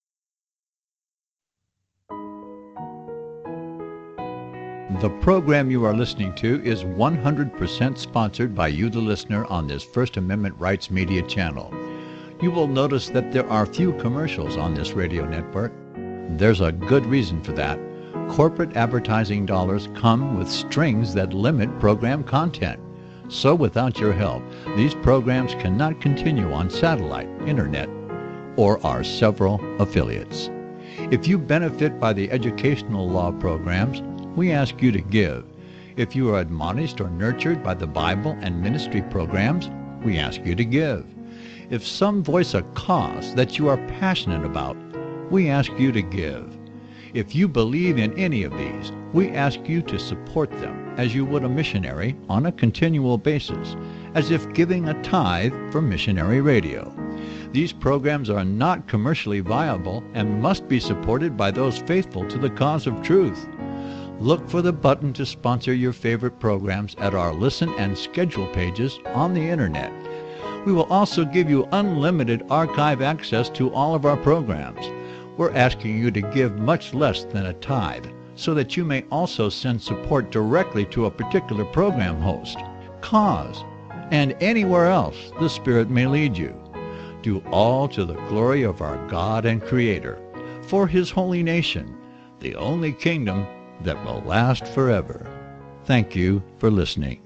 The program you are listening to is 100% sponsored by you, the listener, on this First Amendment Rights Media channel. You will notice that there are few commercials on this radio network. There's a good reason for that. Corporate advertising dollars come with strings that limit program content. So without your help, these programs cannot continue on satellite, internet, or our several affiliates. If you benefit by the educational law programs, we ask you to give. If you are admonished or nurtured by the Bible and ministry programs, we ask you to give. If some voice a cause that you are passionate about, we ask you to give. If you believe in any of these, we ask you to support them as you would a missionary on a continual basis, as if giving a tithe for missionary radio. These programs are not commercially viable and must be supported by those faithful to the cause of truth. Look for the button to sponsor your favorite programs at our listen and schedule pages on the internet. We will also give you unlimited archive access to all of our programs. We're asking you to give much less than a tithe, so that you may also send support directly to a particular program host, cause, and anywhere else the Spirit may lead you. Do all to the glory of our God and Creator, for His holy nation, the only kingdom that will last forever. Thank you for listening.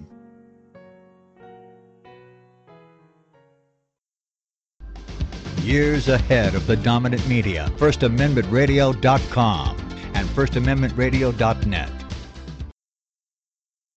Years ahead of the dominant media, FirstAmendmentRadio.com and FirstAmendmentRadio.net.